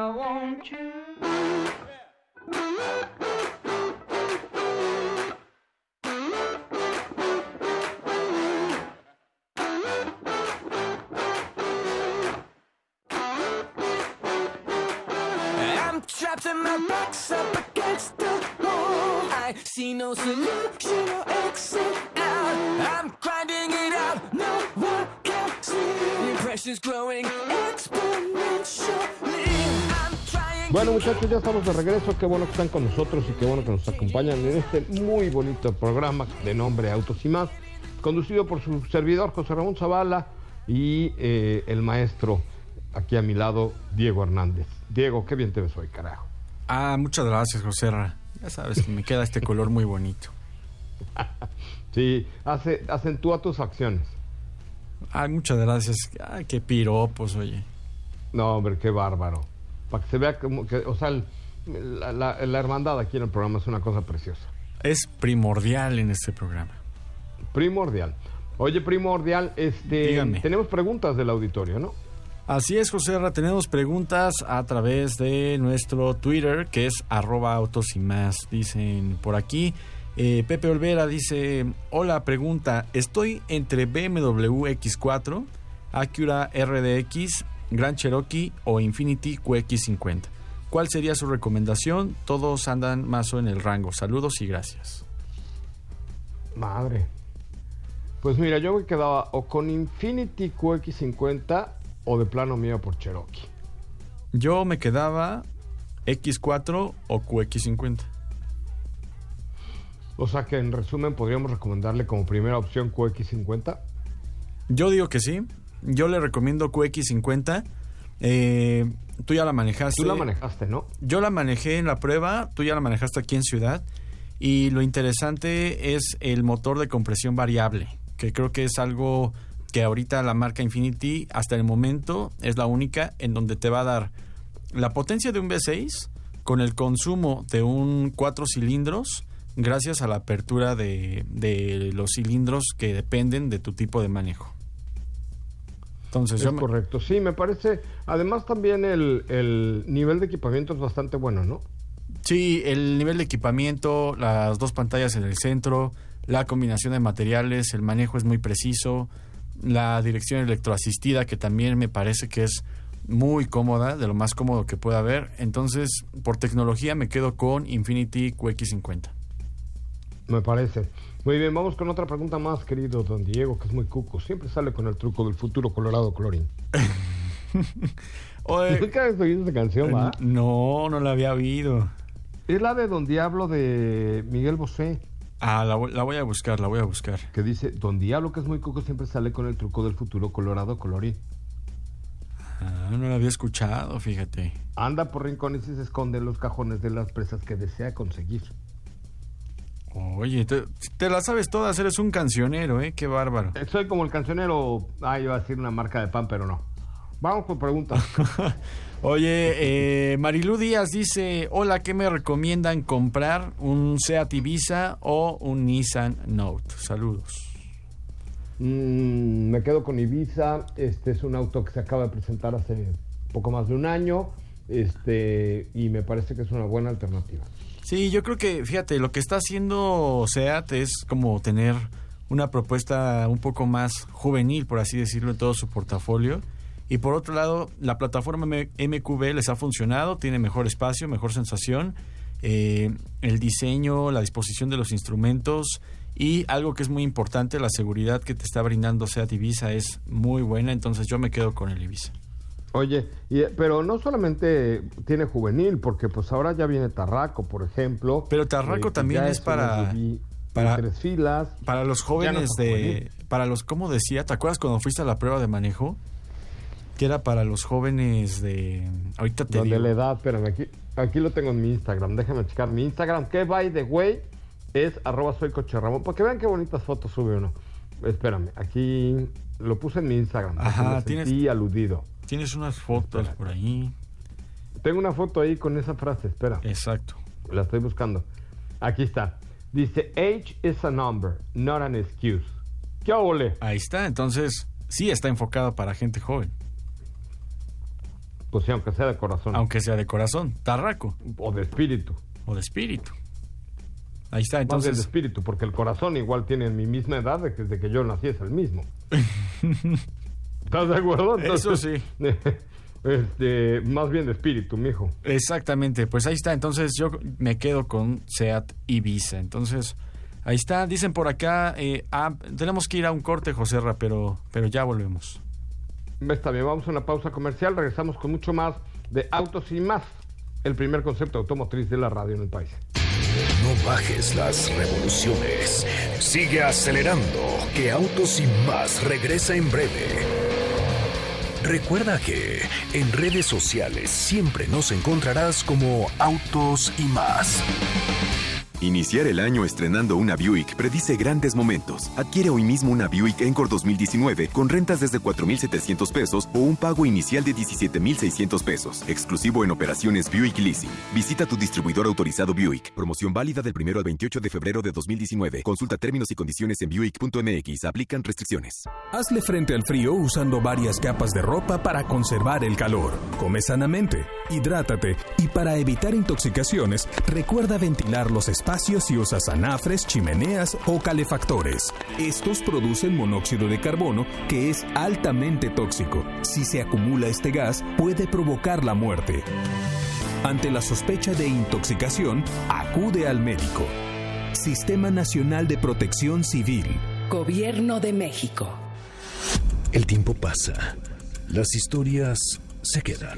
Trapped in my box up against the wall. I see no solution or exit out. I'm grinding it out, no one can see. The pressure's growing exponentially. I'm trying. Bueno, muchachos, ya estamos de regreso. Qué bueno que están con nosotros y qué bueno que nos acompañan en este muy bonito programa de nombre Autos y Más, conducido por su servidor José Ramón Zavala y eh, el maestro aquí a mi lado, Diego Hernández. Diego, qué bien te ves hoy, carajo. Ah, muchas gracias, José Ra. Ya sabes que me queda este color muy bonito. Sí, hace, acentúa tus acciones. Ay, muchas gracias. Ay, qué piropos, oye. No, hombre, qué bárbaro. Para que se vea como que, o sea, el, la, la, la hermandad aquí en el programa es una cosa preciosa. Es primordial en este programa. Primordial. Oye, primordial, este, dígame. Tenemos preguntas del auditorio, ¿no? Así es, José Ra, tenemos preguntas a través de nuestro Twitter, que es arroba autos y más, dicen por aquí. Eh, Pepe Olvera dice, hola, pregunta, estoy entre B M W X cuatro, Acura R D X, Grand Cherokee o Infiniti Q X cincuenta. ¿Cuál sería su recomendación? Todos andan más o en el rango. Saludos y gracias. Madre. Pues mira, yo me quedaba o con Infiniti Q X cincuenta o de plano mío por Cherokee. Yo me quedaba X cuatro o Q X cincuenta. O sea que en resumen podríamos recomendarle como primera opción Q X cincuenta. Yo digo que sí. Yo le recomiendo Q X cincuenta. Eh, tú ya la manejaste. Tú la manejaste, ¿no? Yo la manejé en la prueba. Tú ya la manejaste aquí en Ciudad. Y lo interesante es el motor de compresión variable, que creo que es algo que ahorita la marca Infiniti, hasta el momento, es la única en donde te va a dar la potencia de un V seis con el consumo de un cuatro cilindros, gracias a la apertura de, de los cilindros que dependen de tu tipo de manejo. Entonces, es yo me... correcto, sí, me parece. Además también el, el nivel de equipamiento es bastante bueno, ¿no? Sí, el nivel de equipamiento, las dos pantallas en el centro, la combinación de materiales, el manejo es muy preciso. La dirección electroasistida, que también me parece que es muy cómoda, de lo más cómodo que pueda haber. Entonces, por tecnología me quedo con Infiniti Q X cincuenta. Me parece. Muy bien, vamos con otra pregunta más, querido don Diego, que es muy cuco. Siempre sale con el truco del futuro Colorado Colorín. Oye, ¿nunca has oído esa canción, va? No, no la había oído. Es la de Don Diablo de Miguel Bosé. Ah, la, la voy a buscar, la voy a buscar. Que dice, Don Diablo, que es muy cuco, siempre sale con el truco del futuro Colorado Colorín. Ah, no la había escuchado, fíjate. Anda por rincones y se esconde en los cajones de las presas que desea conseguir. Oye, te, te la sabes todas, eres un cancionero, ¿eh? Qué bárbaro. Soy como el cancionero, ah, iba a decir una marca de pan, pero no. Vamos por preguntas. Oye, eh, Marilú Díaz dice, hola, ¿qué me recomiendan comprar? ¿Un Seat Ibiza o un Nissan Note? Saludos. Mm, me quedo con Ibiza. Este es un auto que se acaba de presentar hace poco más de un año, este, y me parece que es una buena alternativa. Sí, yo creo que, fíjate, lo que está haciendo Seat es como tener una propuesta un poco más juvenil, por así decirlo, en todo su portafolio. Y por otro lado, la plataforma M Q B les ha funcionado, tiene mejor espacio, mejor sensación, eh, el diseño, la disposición de los instrumentos y algo que es muy importante, la seguridad que te está brindando SEAT Ibiza es muy buena, entonces yo me quedo con el Ibiza. Oye, y, pero no solamente tiene juvenil, porque pues ahora ya viene Tarraco, por ejemplo. Pero Tarraco eh, también es para... Para tres filas. Para los jóvenes no de... Juvenil. Para los, ¿cómo decía? ¿Te acuerdas cuando fuiste a la prueba de manejo? Que era para los jóvenes de... Ahorita te Donde digo. la edad, espérame, aquí, aquí lo tengo en mi Instagram. Déjame checar mi Instagram, que by the way es arroba soy Coche Ramón. Para que vean qué bonitas fotos sube uno. Espérame, aquí lo puse en mi Instagram. Ajá, me tienes... sentí aludido. Tienes unas fotos Espera. por ahí. Tengo una foto ahí con esa frase, espera. Exacto. La estoy buscando. Aquí está. Dice, age is a number, not an excuse. ¿Qué ole? Ahí está, entonces sí está enfocado para gente joven. Pues sí, aunque sea de corazón. Aunque sea de corazón, Tarraco. O de espíritu. O de espíritu. Ahí está, entonces... Más de espíritu, porque el corazón igual tiene mi misma edad desde que yo nací, es el mismo. ¿Estás de acuerdo? Entonces, Eso sí. Este, más bien de espíritu, mijo. Exactamente, pues ahí está. Entonces yo me quedo con SEAT Ibiza. Entonces, ahí está. Dicen por acá, eh, ah, tenemos que ir a un corte, Joserra, pero, pero ya volvemos. Está bien, vamos a una pausa comercial. Regresamos con mucho más de Autos y Más, el primer concepto automotriz de la radio en el país. No bajes las revoluciones. Sigue acelerando, que Autos y Más regresa en breve. Recuerda que en redes sociales siempre nos encontrarás como Autos y Más. Iniciar el año estrenando una Buick predice grandes momentos. Adquiere hoy mismo una Buick Encore dos mil diecinueve con rentas desde cuatro mil setecientos pesos o un pago inicial de diecisiete mil seiscientos pesos. Exclusivo en operaciones Buick Leasing. Visita tu distribuidor autorizado Buick. Promoción válida del primero al veintiocho de febrero de dos mil diecinueve. Consulta términos y condiciones en buick punto m x. Aplican restricciones. Hazle frente al frío usando varias capas de ropa para conservar el calor. Come sanamente, hidrátate y para evitar intoxicaciones, recuerda ventilar los espacios si usas anafres, chimeneas o calefactores. Estos producen monóxido de carbono que es altamente tóxico. Si se acumula este gas, puede provocar la muerte. Ante la sospecha de intoxicación, acude al médico. Sistema Nacional de Protección Civil. Gobierno de México. El tiempo pasa. Las historias se quedan.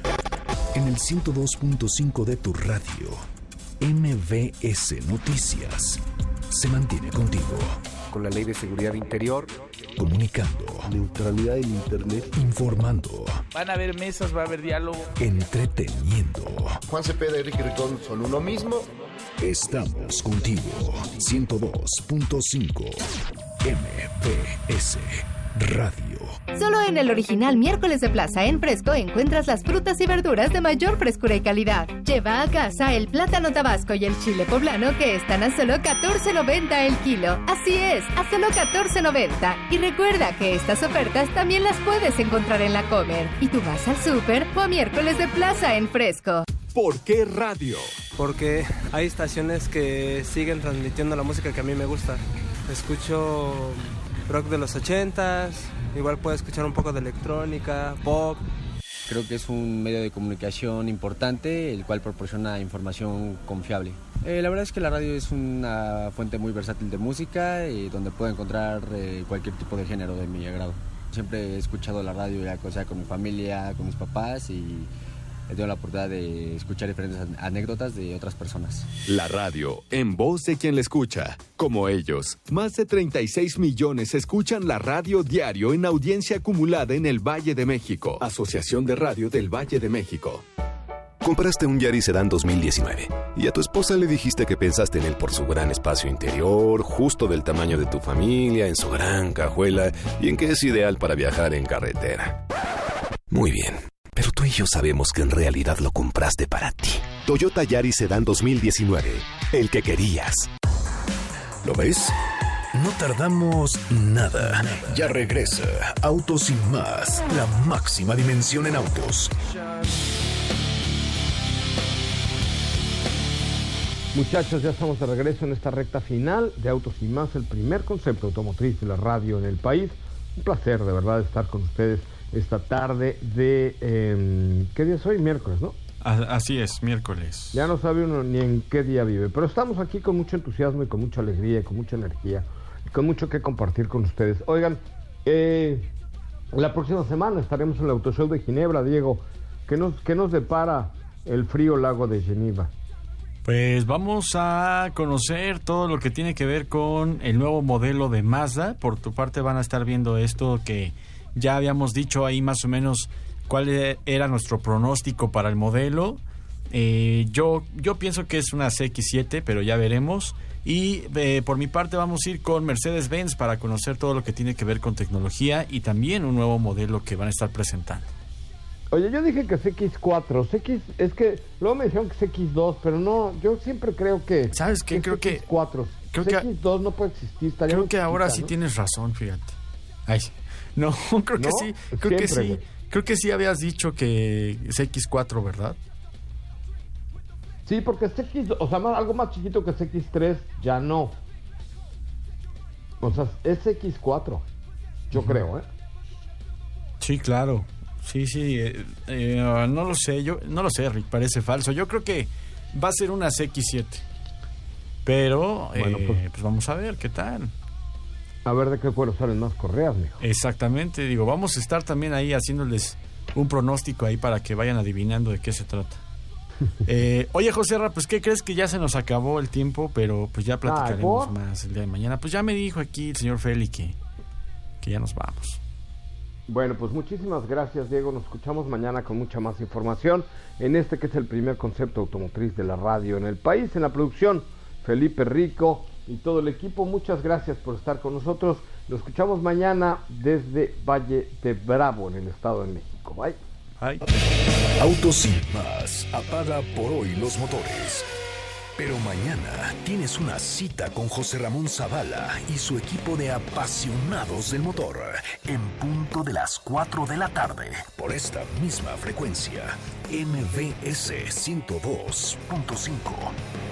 En el ciento dos punto cinco de tu radio, M V S Noticias se mantiene contigo. Con la Ley de Seguridad Interior. Comunicando. Neutralidad en Internet. Informando. Van a haber mesas, va a haber diálogo. Entreteniendo. Juan Cepeda y Ricky Ricón son uno mismo. Estamos contigo. ciento dos punto cinco M V S Radio. Solo en el original Miércoles de Plaza en Fresco encuentras las frutas y verduras de mayor frescura y calidad. Lleva a casa el plátano tabasco y el chile poblano que están a solo catorce noventa el kilo. Así es, a solo catorce noventa. Y recuerda que estas ofertas también las puedes encontrar en la Comer. Y tú vas al súper o a Miércoles de Plaza en Fresco. ¿Por qué radio? Porque hay estaciones que siguen transmitiendo la música que a mí me gusta. Escucho rock de los ochentas, igual puedo escuchar un poco de electrónica, pop. Creo que es un medio de comunicación importante, el cual proporciona información confiable. Eh, la verdad es que la radio es una fuente muy versátil de música, eh, donde puedo encontrar eh, cualquier tipo de género de mi agrado. Siempre he escuchado la radio, ya sea con mi familia, con mis papás, y he tenido la oportunidad de escuchar diferentes anécdotas de otras personas. La radio, en voz de quien la escucha. Como ellos, más de treinta y seis millones escuchan la radio diario en audiencia acumulada en el Valle de México. Asociación de Radio del Valle de México. Compraste un Yaris Sedan dos mil diecinueve y a tu esposa le dijiste que pensaste en él por su gran espacio interior, justo del tamaño de tu familia, en su gran cajuela y en que es ideal para viajar en carretera. Muy bien. Pero tú y yo sabemos que en realidad lo compraste para ti. Toyota Yaris Sedan dos mil diecinueve. El que querías. ¿Lo ves? No tardamos nada. Ya regresa Autos y Más. La máxima dimensión en autos. Muchachos, ya estamos de regreso en esta recta final de Autos y Más, el primer concepto automotriz de la radio en el país. Un placer de verdad estar con ustedes esta tarde de... Eh, ¿qué día es hoy? Miércoles, ¿no? Así es, miércoles. Ya no sabe uno ni en qué día vive, pero estamos aquí con mucho entusiasmo y con mucha alegría y con mucha energía y con mucho que compartir con ustedes. Oigan, eh, la próxima semana estaremos en el Auto Show de Ginebra, Diego. ¿Qué nos, qué nos depara el frío lago de Geneva? Pues vamos a conocer todo lo que tiene que ver con el nuevo modelo de Mazda. Por tu parte van a estar viendo esto que ya habíamos dicho ahí más o menos cuál era nuestro pronóstico para el modelo. Eh, yo, yo pienso que es una C X siete, pero ya veremos. Y eh, por mi parte vamos a ir con Mercedes-Benz para conocer todo lo que tiene que ver con tecnología y también un nuevo modelo que van a estar presentando. Oye, yo dije que C X cuatro, C X, es que luego me dijeron que C X dos, pero no, yo siempre creo que... ¿Sabes qué? Que creo C X cuatro. que... Creo C X dos que, no puede existir. Estaría creo que chiquita, ahora sí ¿no? tienes razón, fíjate. Ay, no, creo que ¿No? sí, creo que Siempre, sí. güey. Creo que sí habías dicho que C X cuatro, ¿verdad? Sí, porque C X, o sea, más, algo más chiquito que C X tres ya no. O sea, es C X cuatro, yo uh-huh. creo, ¿eh? Sí, claro. Sí, sí, eh, eh, no lo sé, yo no lo sé, Rick, parece falso. Yo creo que va a ser una C X siete. Pero, bueno, eh, pues, pues vamos a ver qué tal. A ver de qué cuero salen más correas, mijo. Exactamente, digo, vamos a estar también ahí haciéndoles un pronóstico ahí para que vayan adivinando de qué se trata. eh, oye, José Ra, pues ¿qué crees? Que ya se nos acabó el tiempo, pero pues ya platicaremos Ay, más el día de mañana. Pues ya me dijo aquí el señor Feli que, que ya nos vamos. Bueno, pues muchísimas gracias, Diego. Nos escuchamos mañana con mucha más información en este que es el primer concepto automotriz de la radio en el país. En la producción, Felipe Rico y todo el equipo, muchas gracias por estar con nosotros. Lo escuchamos mañana desde Valle de Bravo, en el Estado de México. Bye. Bye. Autos sin más, apaga por hoy los motores. Pero mañana tienes una cita con José Ramón Zavala y su equipo de apasionados del motor en punto de las cuatro de la tarde por esta misma frecuencia, M V S ciento dos punto cinco.